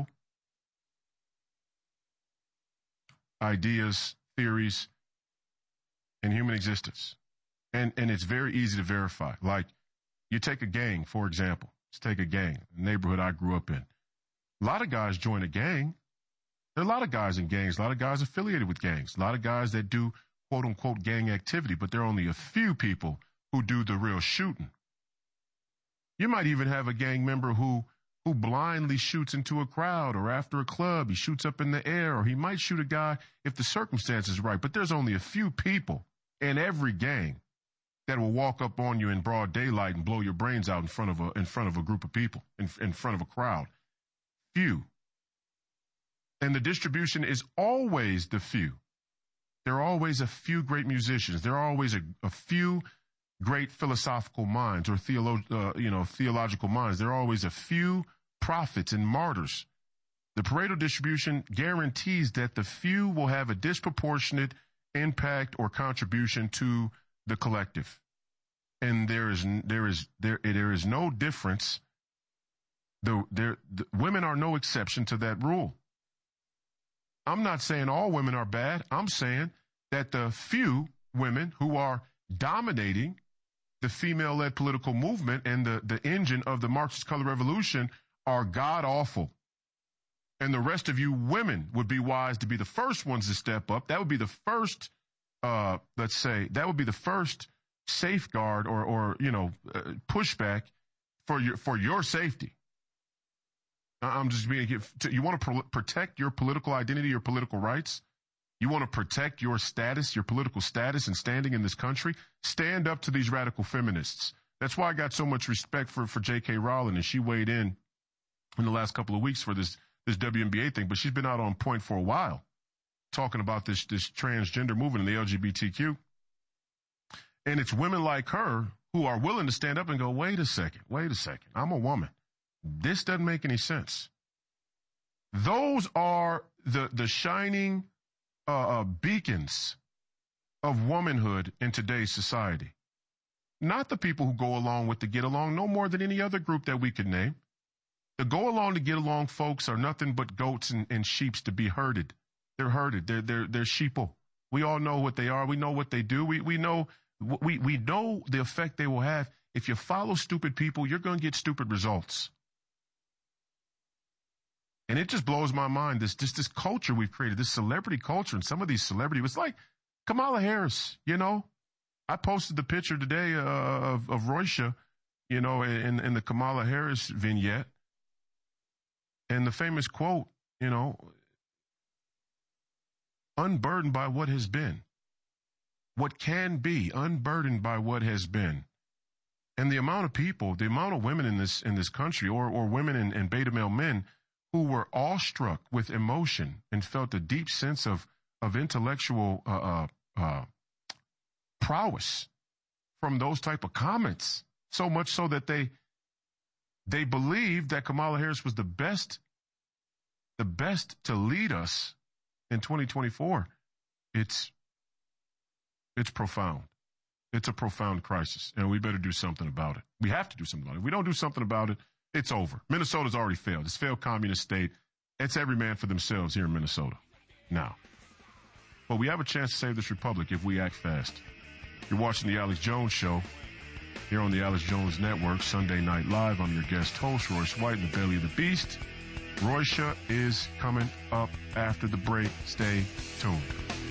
ideas, theories in human existence. And and it's very easy to verify. Like, you take a gang, for example. Let's take a gang, the neighborhood I grew up in. A lot of guys join a gang. There are a lot of guys in gangs, a lot of guys affiliated with gangs, a lot of guys that do quote-unquote gang activity, but there are only a few people who do the real shooting. You might even have a gang member who who blindly shoots into a crowd, or after a club, he shoots up in the air, or he might shoot a guy if the circumstances are right. But there's only a few people in every gang that will walk up on you in broad daylight and blow your brains out in front of a in front of a group of people, in, in front of a crowd. Few. And the distribution is always the few. There are always a few great musicians. There are always a, a few great philosophical minds or theolo- uh, you know, theological minds. There are always a few prophets and martyrs. The Pareto distribution guarantees that the few will have a disproportionate impact or contribution to the collective. And there is there is there there is no difference. The, there, the women are no exception to that rule. I'm not saying all women are bad. I'm saying that the few women who are dominating the female-led political movement and the, the engine of the Marxist color revolution are god-awful. And the rest of you women would be wise to be the first ones to step up. That would be the first, uh, let's say, that would be the first safeguard or, or you know, uh, pushback for your for your safety. I'm just being, you want to pro- protect your political identity, your political rights? You want to protect your status, your political status and standing in this country? Stand up to these radical feminists. That's why I got so much respect for, for J K. Rowling, and she weighed in in the last couple of weeks for this, this W N B A thing, but she's been out on point for a while talking about this, this transgender movement in the L G B T Q. And it's women like her who are willing to stand up and go, wait a second, wait a second, I'm a woman. This doesn't make any sense. Those are the, the shining uh, uh, beacons of womanhood in today's society. Not the people who go along with the get along, no more than any other group that we could name. The go along to get along folks are nothing but goats and, and sheeps to be herded. They're herded. They're they're they're sheeple. We all know what they are. We know what they do. We we know we we know the effect they will have. If you follow stupid people, you're going to get stupid results. And it just blows my mind, this just this culture we've created, this celebrity culture, and some of these celebrities, it's like Kamala Harris, you know. I posted the picture today uh, of, of Roysha, you know, in, in the Kamala Harris vignette. And the famous quote, you know, unburdened by what has been, what can be, unburdened by what has been. And the amount of people, the amount of women in this in this country, or, or women and, and beta male men, who were awestruck with emotion and felt a deep sense of, of intellectual uh, uh, uh, prowess from those type of comments, so much so that they they believed that Kamala Harris was the best, the best to lead us in twenty twenty-four. It's it's profound. It's a profound crisis, and we better do something about it. We have to do something about it. If we don't do something about it, it's over. Minnesota's already failed. It's a failed communist state. It's every man for themselves here in Minnesota now. But we have a chance to save this republic if we act fast. You're watching the Alex Jones Show here on the Alex Jones Network, Sunday Night Live. I'm your guest host, Royce White, in the belly of the beast. Roysha is coming up after the break. Stay tuned.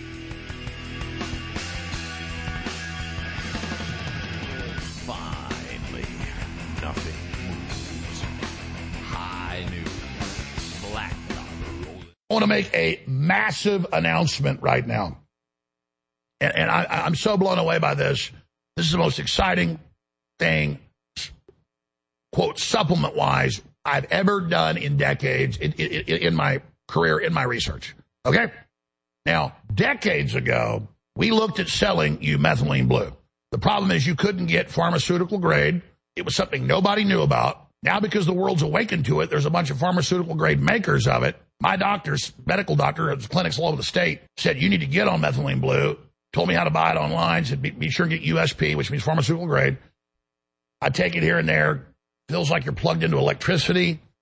Finally, nothing moves. High news. Black dollar. I want to make a massive announcement right now. And, and I, I'm so blown away by this. This is the most exciting thing, quote, supplement-wise, I've ever done in decades in, in, in my career, in my research. Okay? Now, decades ago, we looked at selling you methylene blue. The problem is you couldn't get pharmaceutical grade. It was something nobody knew about. Now, because the world's awakened to it, there's a bunch of pharmaceutical grade makers of it. My doctor's medical doctor at clinics all over the state said, you need to get on methylene blue. Told me how to buy it online. Said, be, be sure and get U S P, which means pharmaceutical grade. I take it here and there. Feels like you're plugged into electricity.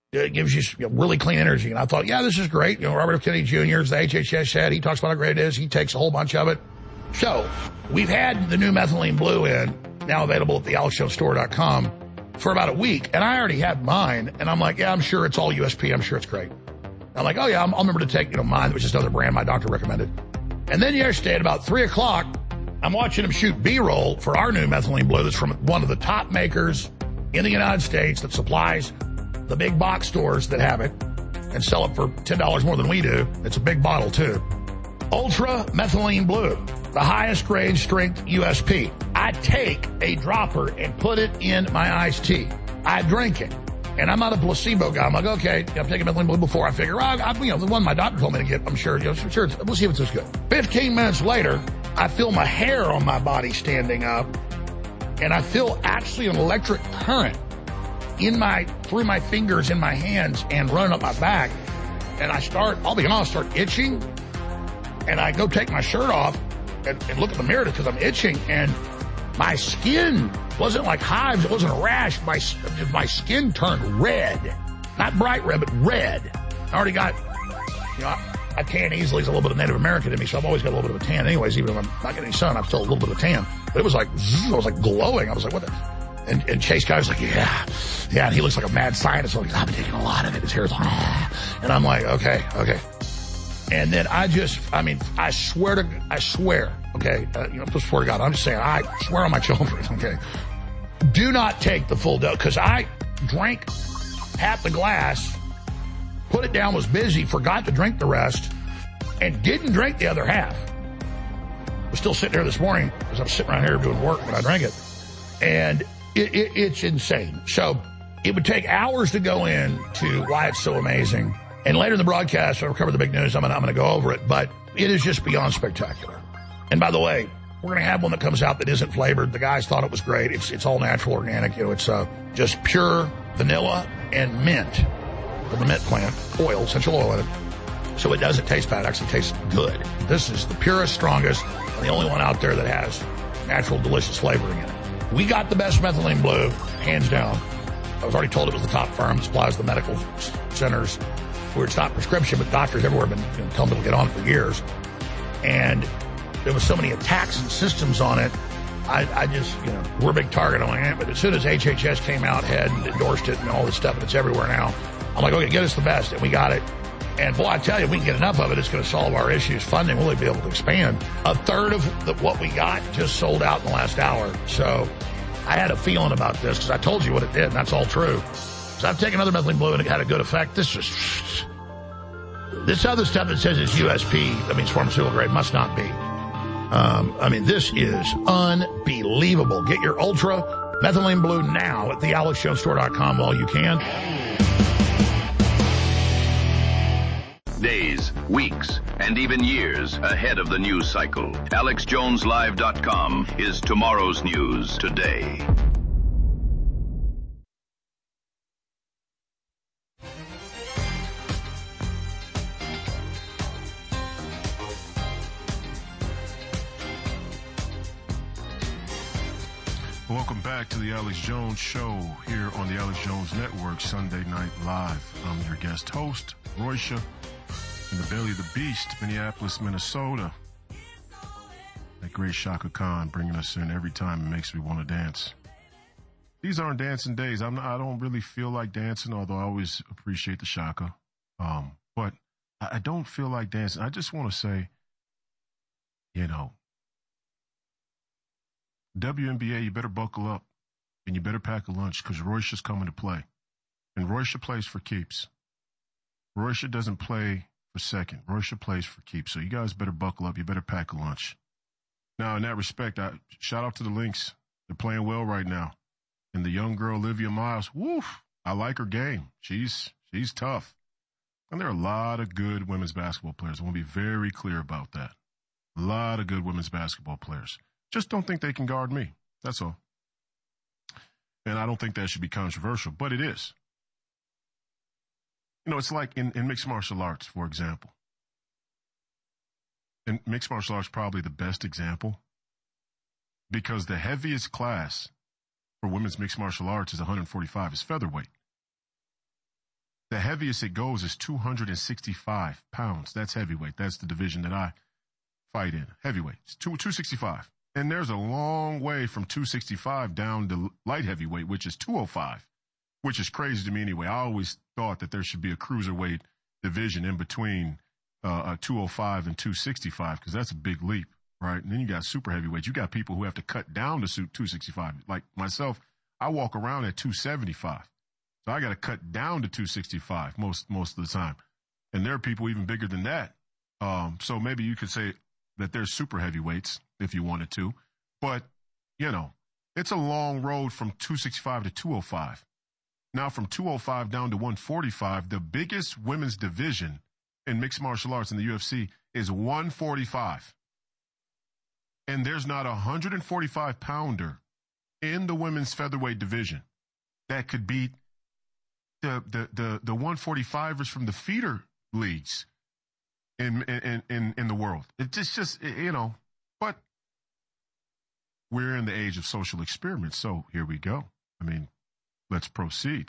It gives you, you know, really clean energy. And I thought, yeah, this is great. You know, Robert F. Kennedy Junior is the H H S head. He talks about how great it is. He takes a whole bunch of it. So we've had the new methylene blue in, now available at the alex jones store dot com for about a week. And I already had mine. And I'm like, yeah, I'm sure it's all U S P. I'm sure it's great. I'm like, oh yeah, I'll remember to take, you know, mine, which is another brand my doctor recommended. And then yesterday at about three o'clock, I'm watching him shoot B-roll for our new methylene blue that's from one of the top makers in the United States that supplies the big box stores that have it and sell it for ten dollars more than we do. It's a big bottle too. Ultra Methylene Blue, the highest grade strength U S P. I take a dropper and put it in my iced tea. I drink it. And I'm not a placebo guy. I'm like, okay, I've taken methylene blue before. I figure, I, I, you know, the one my doctor told me to get, I'm sure, you know, sure, we'll see if it's this good. fifteen minutes later, I feel my hair on my body standing up, and I feel actually an electric current in my, through my fingers in my hands and running up my back. And I start, I'll be honest, start itching. And I go take my shirt off and, and look at the mirror because I'm itching. And my skin wasn't like hives. It wasn't a rash. My, my skin turned red. Not bright red, but red. I already got, you know, I, I tan easily. There's a little bit of Native American in me, so I've always got a little bit of a tan anyways. Even if I'm not getting any sun, I'm still a little bit of a tan. But it was like, zzz, I was like glowing. I was like, what the? And, and Chase Guy was like, yeah, yeah. And he looks like a mad scientist. Like, I've been taking a lot of it. His hair's like, ah. And I'm like, okay, okay. And then I just, I mean, I swear to, I swear, okay, uh, you know, I swear to God, I'm just saying, I swear on my children, okay, do not take the full dose, because I drank half the glass, put it down, was busy, forgot to drink the rest, and didn't drink the other half. I was still sitting there this morning, because I'm sitting around here doing work when I drank it, and it, it, it's insane. So it would take hours to go in to why it's so amazing. And later in the broadcast, I'll cover the big news. I'm going I'm to go over it, but it is just beyond spectacular. And by the way, we're going to have one that comes out that isn't flavored. The guys thought it was great. It's it's all natural, organic. You know, it's uh, just pure vanilla and mint from the mint plant, oil, essential oil in it. So it doesn't taste bad. It actually tastes good. This is the purest, strongest, and the only one out there that has natural, delicious flavoring in it. We got the best methylene blue, hands down. I was already told it was the top firm. It supplies the medical centers where it's not prescription, but doctors everywhere have been, you know, telling people to get on it for years. And there was so many attacks and systems on it. I, I just, you know, we're a big target on it. But as soon as H H S came out, had and endorsed it and all this stuff, and it's everywhere now, I'm like, okay, get us the best. And we got it. And boy, I tell you, if we can get enough of it, it's going to solve our issues. Funding, we'll be able to expand. A third of the, what we got just sold out in the last hour. So I had a feeling about this because I told you what it did, and that's all true. So I've taken other methylene blue and it had a good effect. This is, this other stuff that says it's U S P, that means pharmaceutical grade, must not be. Um, I mean, this is unbelievable. Get your Ultra Methylene Blue now at the alex jones store dot com while you can. Days, weeks, and even years ahead of the news cycle. alex jones live dot com is tomorrow's news today. Welcome back to the Alex Jones Show here on the Alex Jones Network, Sunday Night Live. I'm your guest host, Roysha, in the belly of the beast, Minneapolis, Minnesota. That great Shaka Khan bringing us in every time. It makes me want to dance. These aren't dancing days. I'm not, I don't really feel like dancing, although I always appreciate the Shaka. Um, but I, I don't feel like dancing. I just want to say, you know, W N B A, you better buckle up and you better pack a lunch because Roysha's coming to play. And Roysha plays for keeps. Roysha doesn't play for second. Roysha plays for keeps. So you guys better buckle up. You better pack a lunch. Now, in that respect, I shout out to the Lynx. They're playing well right now. And the young girl, Olivia Miles, woof, I like her game. She's she's tough. And there are a lot of good women's basketball players. I want to be very clear about that. A lot of good women's basketball players. Just don't think they can guard me. That's all. And I don't think that should be controversial, but it is. You know, it's like in, in mixed martial arts, for example. And mixed martial arts is probably the best example because the heaviest class for women's mixed martial arts is one forty-five, is featherweight. The heaviest it goes is two hundred sixty-five pounds. That's heavyweight. That's the division that I fight in. Heavyweight. It's two, 265. And there's a long way from two sixty-five down to light heavyweight, which is two oh five, which is crazy to me anyway. I always thought that there should be a cruiserweight division in between uh, a two oh five and two sixty-five, because that's a big leap, right? And then you got super heavyweight. You got people who have to cut down to suit two sixty-five. Like myself, I walk around at two seventy-five. So I got to cut down to two sixty-five most, most of the time. And there are people even bigger than that. Um, so maybe you could say that there's super heavyweights if you wanted to. But, you know, it's a long road from two sixty-five to two oh five. Now from two oh five down to one forty-five, the biggest women's division in mixed martial arts in the U F C is one forty-five. And there's not a one forty-five pounder in the women's featherweight division that could beat the the the, the one forty-fivers from the feeder leagues in in in in the world. It's just, just you know, but we're in the age of social experiments, so here we go. I mean, let's proceed.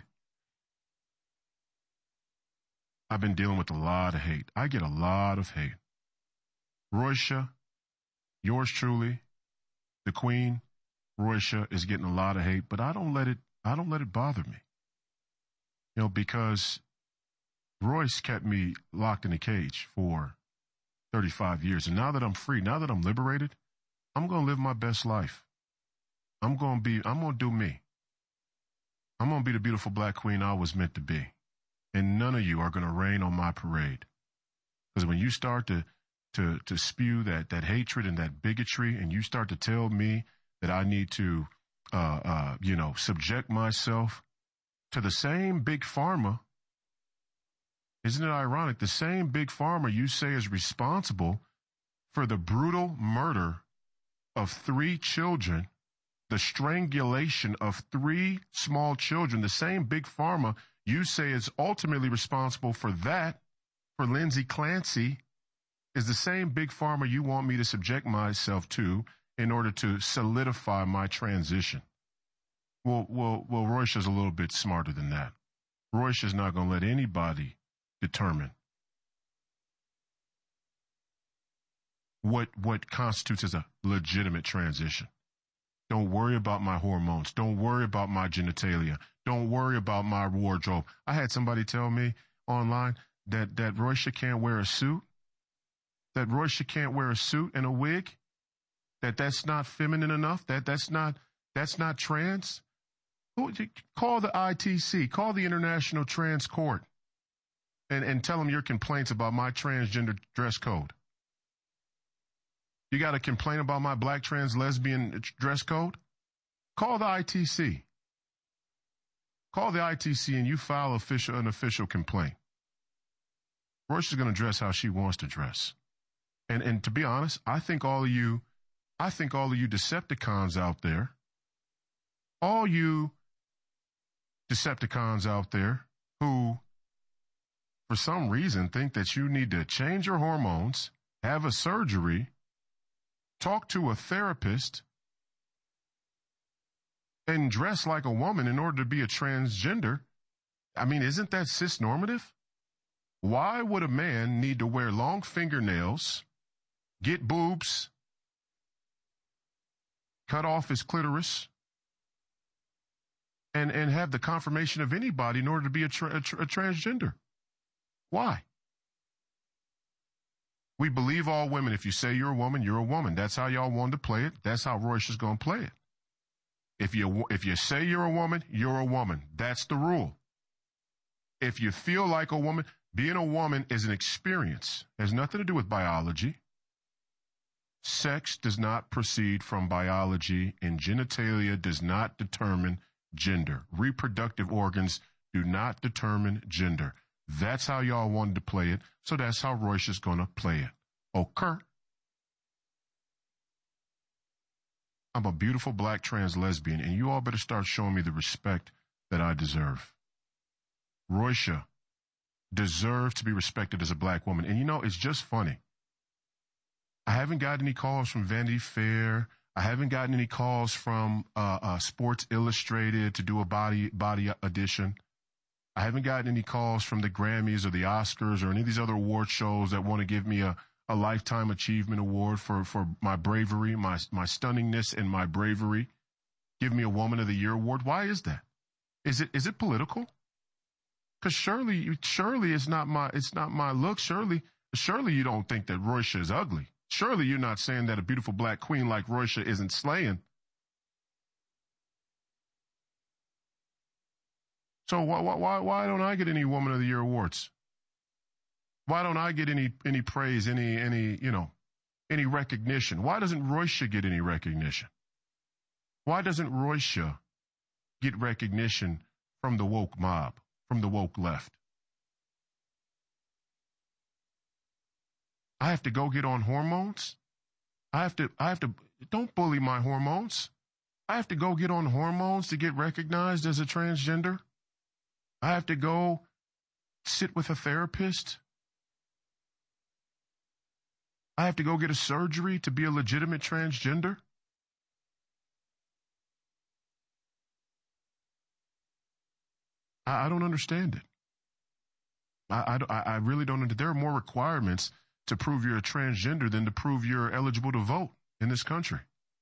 I've been dealing with a lot of hate. I get a lot of hate. Roysha, yours truly, the Queen, Roysha, is getting a lot of hate, but I don't let it, I don't let it bother me. You know, because Royce kept me locked in a cage for thirty-five years. And now that I'm free, now that I'm liberated, I'm going to live my best life. I'm going to be, I'm going to do me. I'm going to be the beautiful black queen I was meant to be. And none of you are going to rain on my parade. Because when you start to, to, to spew that, that hatred and that bigotry, and you start to tell me that I need to, uh, uh, you know, subject myself to the same big pharma, isn't it ironic? The same big pharma you say is responsible for the brutal murder of three children, the strangulation of three small children, the same big pharma you say is ultimately responsible for that, for Lindsay Clancy, is the same big pharma you want me to subject myself to in order to solidify my transition. Well, well, well, Roysha's a little bit smarter than that. Roysha's not going to let anybody determine what what constitutes as a legitimate transition. Don't worry about my hormones. Don't worry about my genitalia. Don't worry about my wardrobe. I had somebody tell me online that, that Roysha can't wear a suit, that Roysha can't wear a suit and a wig, that that's not feminine enough, that that's not, that's not trans. Call the I T C, call the International Trans Court, and, and tell them your complaints about my transgender dress code. You got a complaint about my black trans lesbian dress code? Call the I T C. Call the I T C and you file official, an official complaint. Roysha's going to dress how she wants to dress. And, and to be honest, I think all of you, I think all of you Decepticons out there, all you Decepticons out there who, for some reason, think that you need to change your hormones, have a surgery, talk to a therapist, and dress like a woman in order to be a transgender. I mean, isn't that cisnormative? Why would a man need to wear long fingernails, get boobs, cut off his clitoris, and, and have the confirmation of anybody in order to be a, tra- a, tra- a transgender? Why? We believe all women. If you say you're a woman, you're a woman. That's how y'all wanted to play it. That's how Roysha's going to play it. If you, if you say you're a woman, you're a woman. That's the rule. If you feel like a woman, being a woman is an experience. It has nothing to do with biology. Sex does not proceed from biology, and genitalia does not determine gender. Reproductive organs do not determine gender. That's how y'all wanted to play it, so that's how Roysha's going to play it. Okay. I'm a beautiful black trans lesbian, and you all better start showing me the respect that I deserve. Roysha deserves to be respected as a black woman. And you know, it's just funny. I haven't gotten any calls from Vanity Fair. I haven't gotten any calls from uh, uh, Sports Illustrated to do a body body edition. I haven't gotten any calls from the Grammys or the Oscars or any of these other award shows that want to give me a, a lifetime achievement award for, for my bravery, my, my stunningness and my bravery. Give me a Woman of the Year award. Why is that? Is it, is it political? Cause surely, surely it's not my, it's not my look. Surely, surely you don't think that Roysha is ugly. Surely you're not saying that a beautiful black queen like Roysha isn't slaying. So why, why, why don't I get any Woman of the Year awards? Why don't I get any, any praise, any, any, you know, any recognition? Why doesn't Roysha get any recognition? Why doesn't Roysha get recognition from the woke mob, from the woke left? I have to go get on hormones. I have to, I have to, don't bully my hormones. I have to go get on hormones to get recognized as a transgender. I have to go sit with a therapist. I have to go get a surgery to be a legitimate transgender. I, I don't understand it. I, I, I really don't understand. There are more requirements to prove you're a transgender than to prove you're eligible to vote in this country.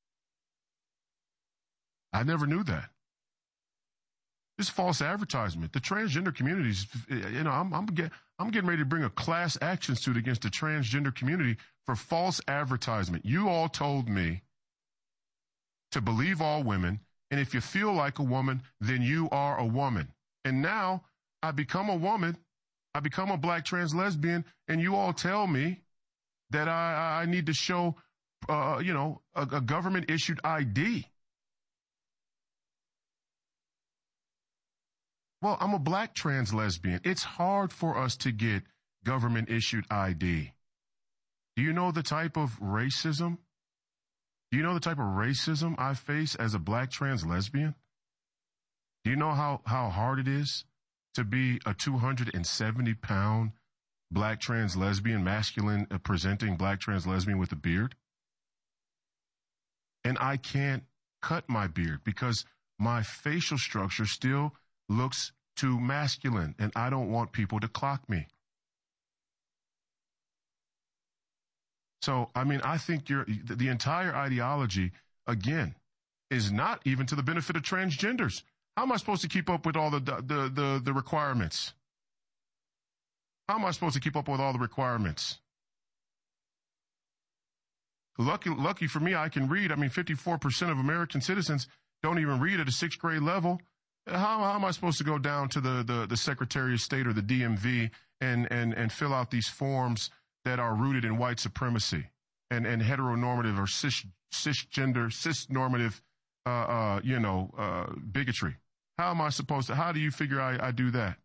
I never knew that. This false advertisement. The transgender communities, you know, I'm, I'm, get, I'm getting ready to bring a class action suit against the transgender community for false advertisement. You all told me to believe all women, and if you feel like a woman, then you are a woman. And now I become a woman, I become a black trans lesbian, and you all tell me that I, I need to show, uh, you know, a, a government-issued I D. Well, I'm a black trans lesbian. It's hard for us to get government-issued I D. Do you know the type of racism? Do you know the type of racism I face as a black trans lesbian? Do you know how, how hard it is to be a two hundred seventy pound black trans lesbian, masculine uh, presenting black trans lesbian with a beard? And I can't cut my beard because my facial structure still looks too masculine, and I don't want people to clock me. So, I mean, I think you're, the entire ideology, again, is not even to the benefit of transgenders. How am I supposed to keep up with all the, the, the, the requirements? How am I supposed to keep up with all the requirements? Lucky, lucky for me, I can read. I mean, fifty-four percent of American citizens don't even read at a sixth grade level. How, how am I supposed to go down to the, the, the Secretary of State or the D M V and, and, and fill out these forms that are rooted in white supremacy and, and heteronormative or cis, cisgender, cisnormative, uh, uh, you know, uh, bigotry? How am I supposed to, how do you figure I, I do that?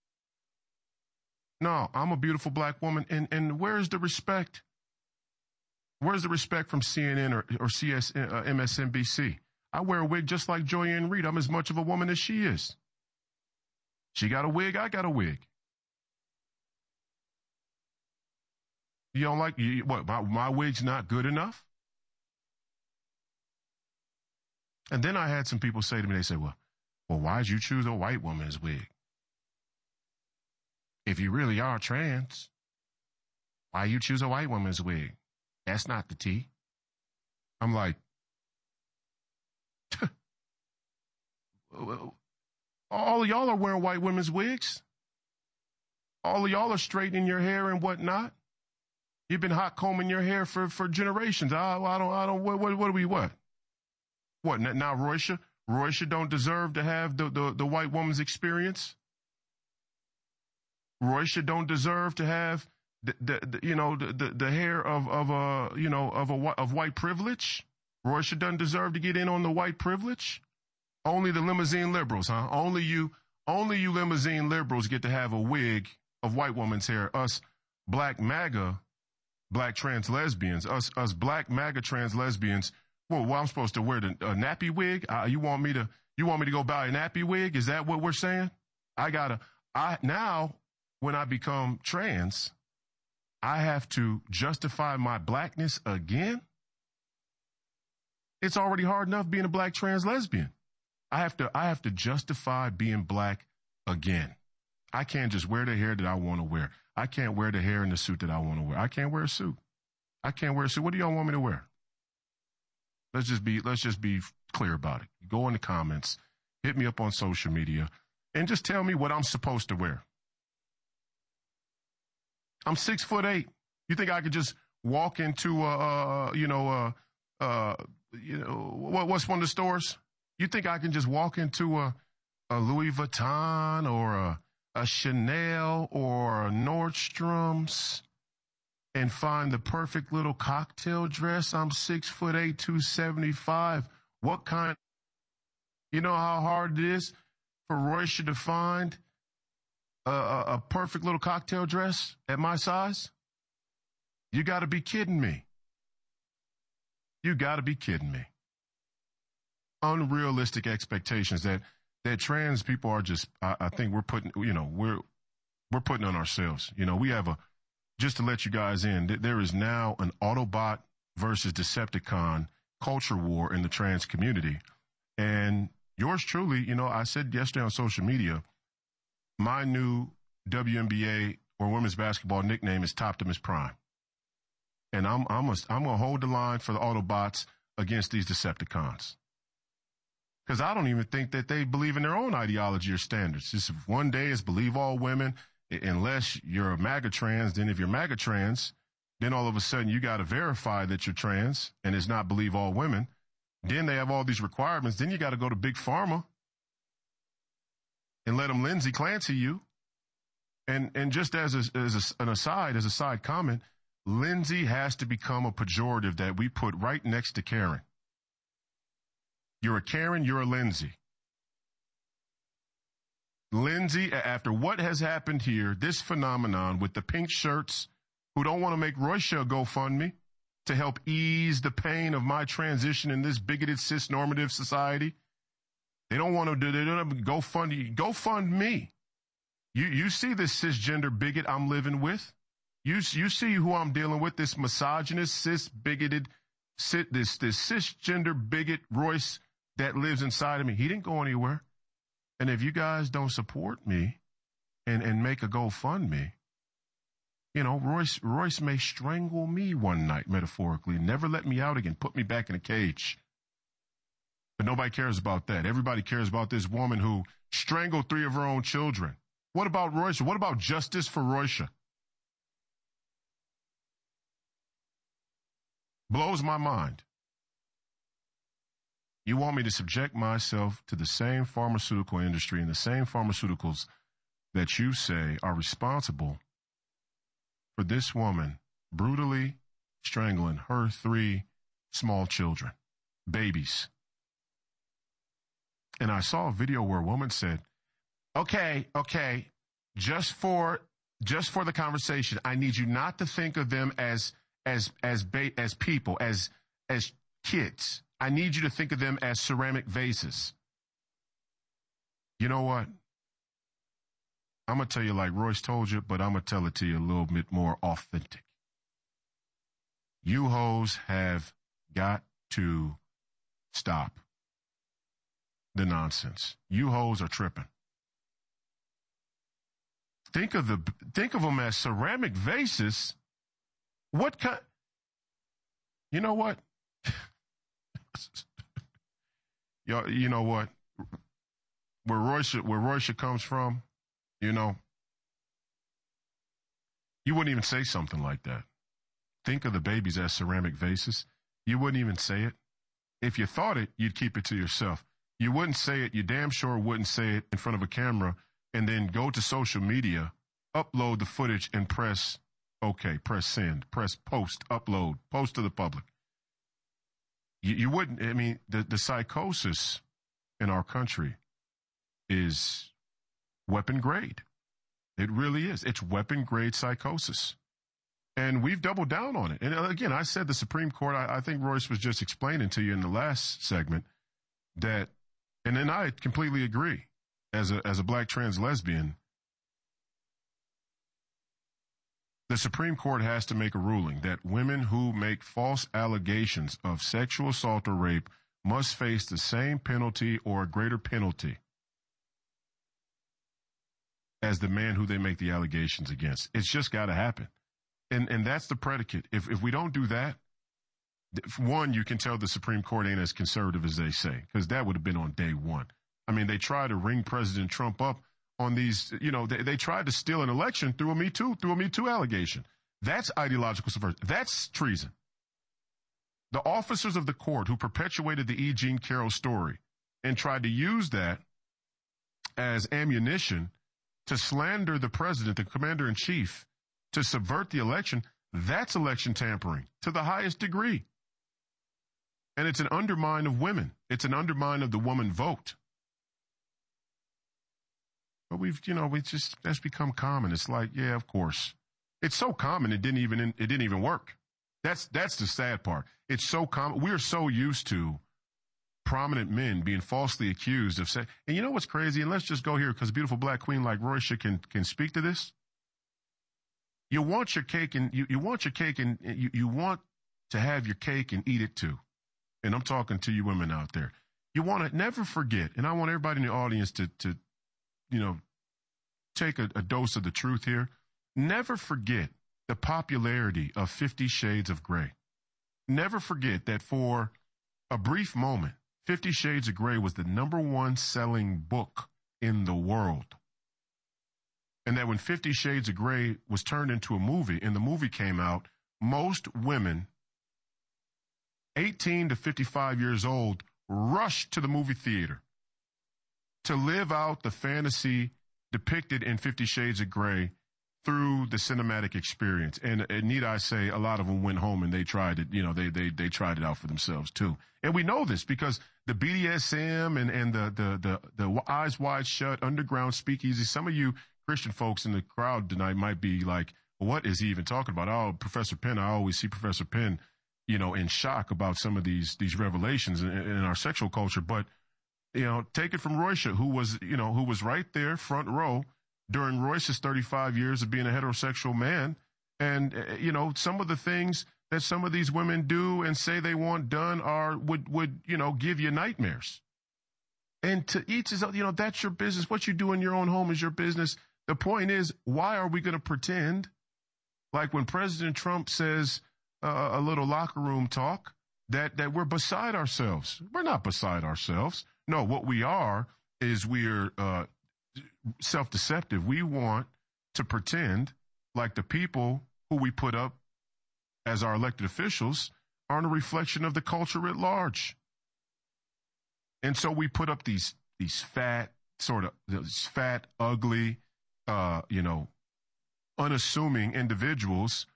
No, I'm a beautiful black woman. And, and where's the respect? Where's the respect from C N N or, or C S, uh, M S N B C? I wear a wig just like Joy-Ann Reid. I'm as much of a woman as she is. She got a wig, I got a wig. You don't like, you, what, my, my wig's not good enough? And then I had some people say to me, they said, well, well, why'd you choose a white woman's wig? If you really are trans, why you choose a white woman's wig? That's not the tea. I'm like, all of y'all are wearing white women's wigs. All of y'all are straightening your hair and whatnot. You've been hot combing your hair for, for generations. I, I don't, I don't, what, what, what do we, what? What, now Roysha? Roysha don't deserve to have the, the, the white woman's experience? Roysha don't deserve to have the, the, the you know, the, the, the hair of, of a, you know, of a, of white privilege? Roysha doesn't deserve to get in on the white privilege? Only the limousine liberals, huh? Only you, only you limousine liberals get to have a wig of white woman's hair. Us black MAGA, black trans lesbians, us, us black MAGA trans lesbians. Well, well I'm supposed to wear the, a nappy wig? Uh, you want me to, you want me to go buy a nappy wig? Is that what we're saying? I gotta, I, now when I become trans, I have to justify my blackness again? It's already hard enough being a black trans lesbian. I have to, I have to justify being black again. I can't just wear the hair that I want to wear. I can't wear the hair in the suit that I want to wear. I can't wear a suit. I can't wear a suit. What do y'all want me to wear? Let's just be, let's just be clear about it. Go in the comments, hit me up on social media, and just tell me what I'm supposed to wear. I'm six foot eight. You think I could just walk into, uh, uh you know, uh, uh, you know, what, what's one of the stores? You think I can just walk into a, a Louis Vuitton or a, a Chanel or a Nordstrom's and find the perfect little cocktail dress? I'm six foot eight, two seventy-five. What kind? You know how hard it is for Roycia to find a, a, a perfect little cocktail dress at my size? You got to be kidding me. You got to be kidding me. Unrealistic expectations that that trans people are just. I, I think we're putting. You know, we're we're putting on ourselves. You know, we have a. Just to let you guys in, th- there is now an Autobot versus Decepticon culture war in the trans community. And yours truly, you know, I said yesterday on social media, my new W N B A or women's basketball nickname is Toptimus Prime. And I'm I'm a, I'm going to hold the line for the Autobots against these Decepticons. Because I don't even think that they believe in their own ideology or standards. Just one day is believe all women, unless you're a MAGA trans. Then if you're MAGA trans, then all of a sudden you got to verify that you're trans and it's not believe all women. Then they have all these requirements. Then you got to go to Big Pharma and let them Lindsay Clancy you. And and just as, a, as a, an aside, as a side comment, Lindsay has to become a pejorative that we put right next to Karen. You're a Karen, you're a Lindsay. Lindsay, after what has happened here, this phenomenon with the pink shirts who don't want to make Roycia a GoFundMe to help ease the pain of my transition in this bigoted cis-normative society. They don't want to, they don't go fund, go fund me. You, you see this cisgender bigot I'm living with? You, you see who I'm dealing with, this misogynist, cis-bigoted, cis, this, this cisgender bigot Royce that lives inside of me. He didn't go anywhere. And if you guys don't support me and, and make a GoFundMe, you know, Royce, Royce may strangle me one night, metaphorically, never let me out again, put me back in a cage. But nobody cares about that. Everybody cares about this woman who strangled three of her own children. What about Roycia? What about justice for Roycia? Blows my mind. You want me to subject myself to the same pharmaceutical industry and the same pharmaceuticals that you say are responsible for this woman brutally strangling her three small children, babies. And I saw a video where a woman said, okay, okay, just for, just for the conversation, I need you not to think of them as, as, as, ba- as people, as, as kids. I need you to think of them as ceramic vases. You know what? I'm going to tell you like Royce told you, but I'm going to tell it to you a little bit more authentic. You hoes have got to stop the nonsense. You hoes are tripping. Think of the, think of them as ceramic vases. What kind? You know what? you, you know what? Where Roycia, where Roycia comes from, you know, you wouldn't even say something like that. Think of the babies as ceramic vases. You wouldn't even say it. If you thought it, you'd keep it to yourself. You wouldn't say it. You damn sure wouldn't say it in front of a camera and then go to social media, upload the footage and press okay, press send, press post, upload, post to the public. You, you wouldn't, I mean, the, the psychosis in our country is weapon grade. It really is. It's weapon grade psychosis. And we've doubled down on it. And again, I said the Supreme Court, I, I think Royce was just explaining to you in the last segment that, and then I completely agree as a, as a black trans lesbian, the Supreme Court has to make a ruling that women who make false allegations of sexual assault or rape must face the same penalty or a greater penalty as the man who they make the allegations against. It's just got to happen. And and that's the predicate. If if we don't do that, one, you can tell the Supreme Court ain't as conservative as they say, because that would have been on day one. I mean, they tried to ring President Trump up on these, you know, they, they tried to steal an election through a Me Too, through a Me Too allegation. That's ideological subversion. That's treason. The officers of the court who perpetuated the E. Jean Carroll story and tried to use that as ammunition to slander the president, the commander-in-chief, to subvert the election, that's election tampering to the highest degree. And it's an undermine of women. It's an undermine of the woman vote. But we've, you know, we just, that's become common. It's like, yeah, of course. It's so common it didn't even, it didn't even work. That's, that's the sad part. It's so common. We're so used to prominent men being falsely accused of saying, and you know what's crazy? And let's just go here because a beautiful black queen like Roysha can, can speak to this. You want your cake and you, you want your cake and you, you want to have your cake and eat it too. And I'm talking to you women out there. You want to never forget, and I want everybody in the audience to, to, you know, take a, a dose of the truth here. Never forget the popularity of Fifty Shades of Grey. Never forget that for a brief moment, Fifty Shades of Grey was the number one selling book in the world. And that when Fifty Shades of Grey was turned into a movie and the movie came out, most women eighteen to fifty-five years old rushed to the movie theater to live out the fantasy depicted in Fifty Shades of Grey through the cinematic experience. And, and need I say, a lot of them went home and they tried it, you know, they, they, they tried it out for themselves too. And we know this because the B D S M and, and the, the, the, the Eyes Wide Shut underground speakeasy, some of you Christian folks in the crowd tonight might be like, what is he even talking about? Oh, Professor Penn, I always see Professor Penn, you know, in shock about some of these, these revelations in, in our sexual culture. But, you know, take it from Roysha, who was, you know, who was right there front row during Royce's thirty-five years of being a heterosexual man. And, uh, you know, some of the things that some of these women do and say they want done are, would, would, you know, give you nightmares. And to each is, you know, that's your business. What you do in your own home is your business. The point is, why are we going to pretend like when President Trump says uh, a little locker room talk that, that we're beside ourselves? We're not beside ourselves. No, what we are is we're, uh, self-deceptive. We want to pretend like the people who we put up as our elected officials aren't a reflection of the culture at large. And so we put up these, these fat, sort of, these fat, ugly, uh, you know, unassuming individuals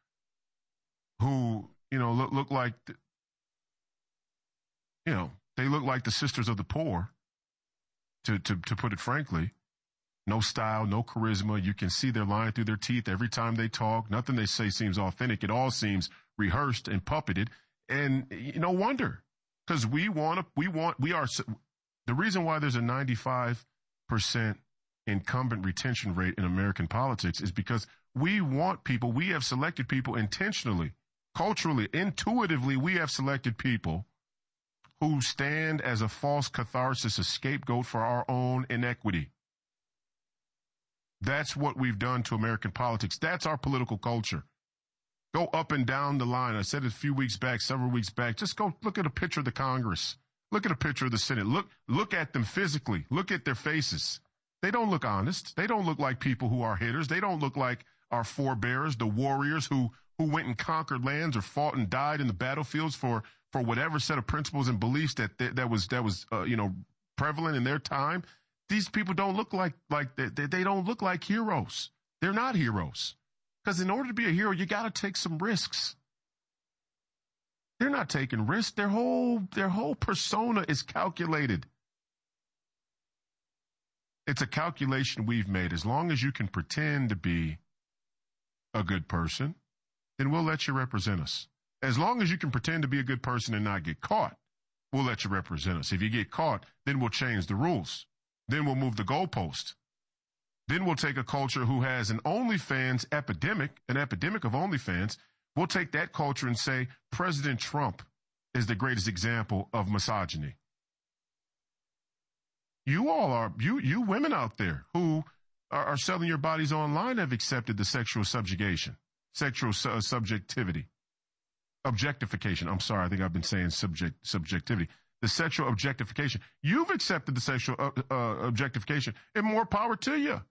who, you know, look, look like, the, you know, they look like the sisters of the poor, to, to, to put it frankly. No style, no charisma. You can see they're lying through their teeth every time they talk. Nothing they say seems authentic. It all seems rehearsed and puppeted. And no wonder, because we want to, we want, we are, the reason why there's a ninety-five percent incumbent retention rate in American politics is because we want people, we have selected people intentionally, culturally, intuitively, we have selected people who stand as a false catharsis, a scapegoat for our own inequity. That's what we've done to American politics. That's our political culture. Go up and down the line. I said it a few weeks back, several weeks back. Just go look at a picture of the Congress. Look at a picture of the Senate. Look, look at them physically. Look at their faces. They don't look honest. They don't look like people who are hitters. They don't look like our forebears, the warriors who, who went and conquered lands or fought and died in the battlefields for, for whatever set of principles and beliefs that, that, that was, that was, uh, you know, prevalent in their time. These people don't look like, like they, they don't look like heroes. They're not heroes. Because in order to be a hero, you got to take some risks. They're not taking risks. Their whole, their whole persona is calculated. It's a calculation we've made. As long as you can pretend to be a good person, then we'll let you represent us. As long as you can pretend to be a good person and not get caught, we'll let you represent us. If you get caught, then we'll change the rules. Then we'll move the goalpost. Then we'll take a culture who has an OnlyFans epidemic, an epidemic of OnlyFans. We'll take that culture and say President Trump is the greatest example of misogyny. You all are, you, you women out there who are, are selling your bodies online have accepted the sexual subjugation, sexual su- subjectivity, objectification. I'm sorry, I think I've been saying subject subjectivity. The sexual objectification. You've accepted the sexual uh, uh, objectification, and more power to you.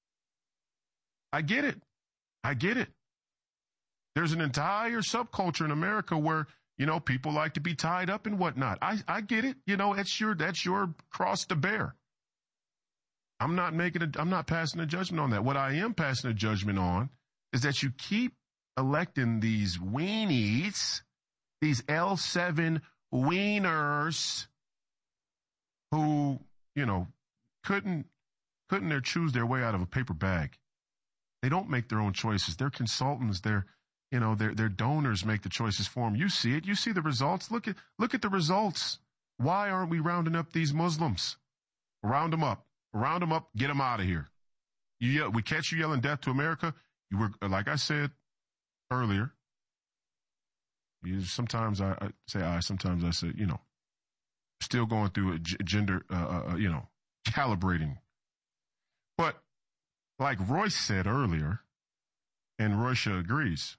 I get it. I get it. There's an entire subculture in America where, you know, people like to be tied up and whatnot. I, I get it. You know, that's your, that's your cross to bear. I'm not making a, I'm not passing a judgment on that. What I am passing a judgment on is that you keep electing these weenies, these L seven wieners who, you know, couldn't, couldn't their choose their way out of a paper bag. They don't make their own choices. They're consultants. They're, you know, their their donors make the choices for them. You see it. You see the results. Look at look at the results. Why aren't we rounding up these Muslims? Round them up. Round them up. Get them out of here. You yell, we catch you yelling death to America. You were, like I said earlier. You, sometimes I, I say I. Sometimes I say, you know, still going through a g- gender, uh, uh, you know, calibrating. But like Royce said earlier, and Roysha agrees.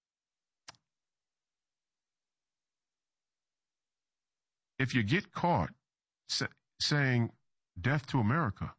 If you get caught sa- saying death to America,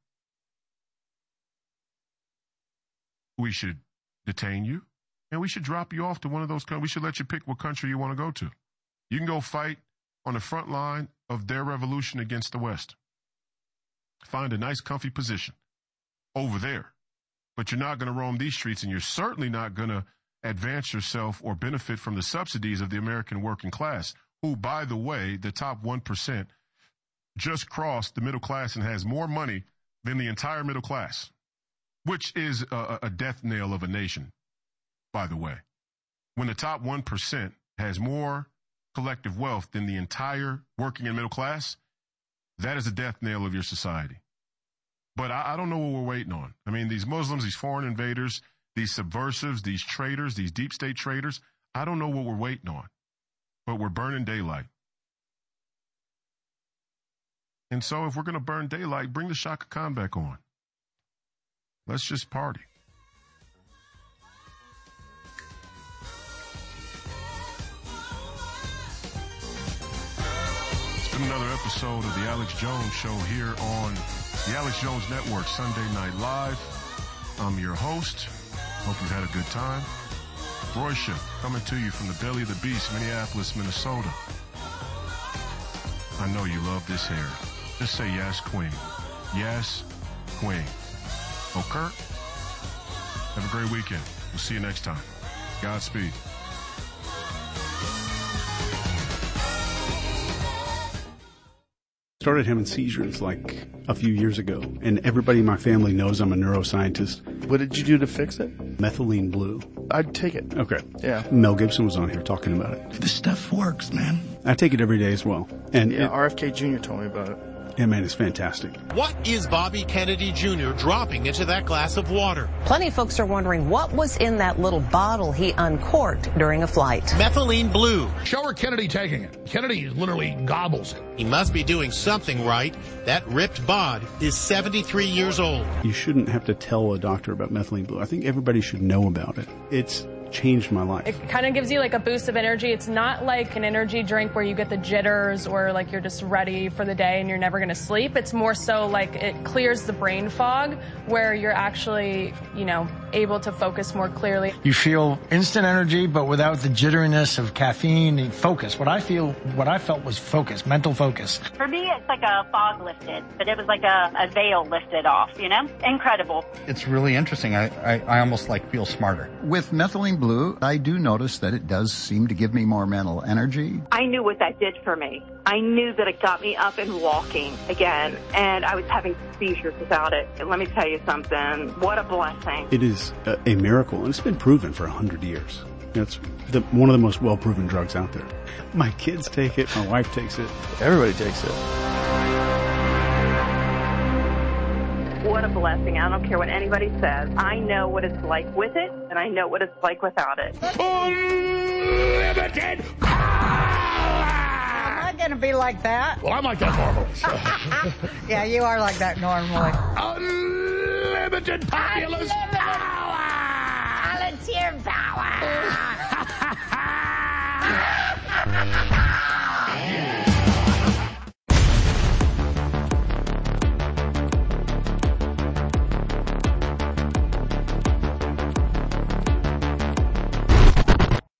we should detain you and we should drop you off to one of those countries. We should let you pick what country you want to go to. You can go fight on the front line of their revolution against the West. Find a nice, comfy position over there. But you're not going to roam these streets, and you're certainly not going to advance yourself or benefit from the subsidies of the American working class, who, by the way, the top one percent just crossed the middle class and has more money than the entire middle class, which is a, a death knell of a nation, by the way. When the top one percent has more collective wealth than the entire working and middle class, that is a death knell of your society. But I, I don't know what we're waiting on. I mean, these Muslims, these foreign invaders, these subversives, these traitors, these deep state traitors, I don't know what we're waiting on. But we're burning daylight. And so if we're going to burn daylight, bring the Shaka Khan back on. Let's just party. It's been another episode of the Alex Jones Show here on the Alex Jones Network, Sunday Night Live. I'm your host. Hope you've had a good time. Roysha, coming to you from the belly of the beast, Minneapolis, Minnesota. I know you love this hair. Just say yes, queen. Yes, queen. Okay? Have a great weekend. We'll see you next time. Godspeed. Started having seizures like a few years ago, and everybody in my family knows I'm a neuroscientist. What did you do to fix it? Methylene blue. I'd take it. Okay. Yeah. Mel Gibson was on here talking about it. This stuff works, man. I take it every day as well. And yeah, it, R F K Junior told me about it. Yeah, man, it's fantastic. What is Bobby Kennedy Junior dropping into that glass of water? Plenty of folks are wondering what was in that little bottle he uncorked during a flight. Methylene blue. Show her Kennedy taking it. Kennedy literally gobbles it. He must be doing something right. That ripped bod is seventy-three years old. You shouldn't have to tell a doctor about methylene blue. I think everybody should know about it. It's changed my life. It kind of gives you like a boost of energy. It's not like an energy drink where you get the jitters or like you're just ready for the day and you're never going to sleep. It's more so like it clears the brain fog where you're actually, you know, able to focus more clearly. You feel instant energy, but without the jitteriness of caffeine and focus. What I feel, what I felt was focus, mental focus. For me, it's like a fog lifted, but it was like a, a veil lifted off, you know? Incredible. It's really interesting. I, I, I almost like feel smarter. With methylene blue, I do notice that it does seem to give me more mental energy. I knew what that did for me. I knew that it got me up and walking again, and I was having seizures without it. And let me tell you something, what a blessing. It is a, a miracle, and it's been proven for a hundred years. It's the, one of the most well-proven drugs out there. My kids take it, my wife takes it. Everybody takes it. What a blessing. I don't care what anybody says. I know what it's like with it, and I know what it's like without it. Unlimited power! I'm not going to be like that. Well, I'm like that normally. So. Yeah, you are like that normally. Unlimited unlimited populist Unlimited power. volunteer power.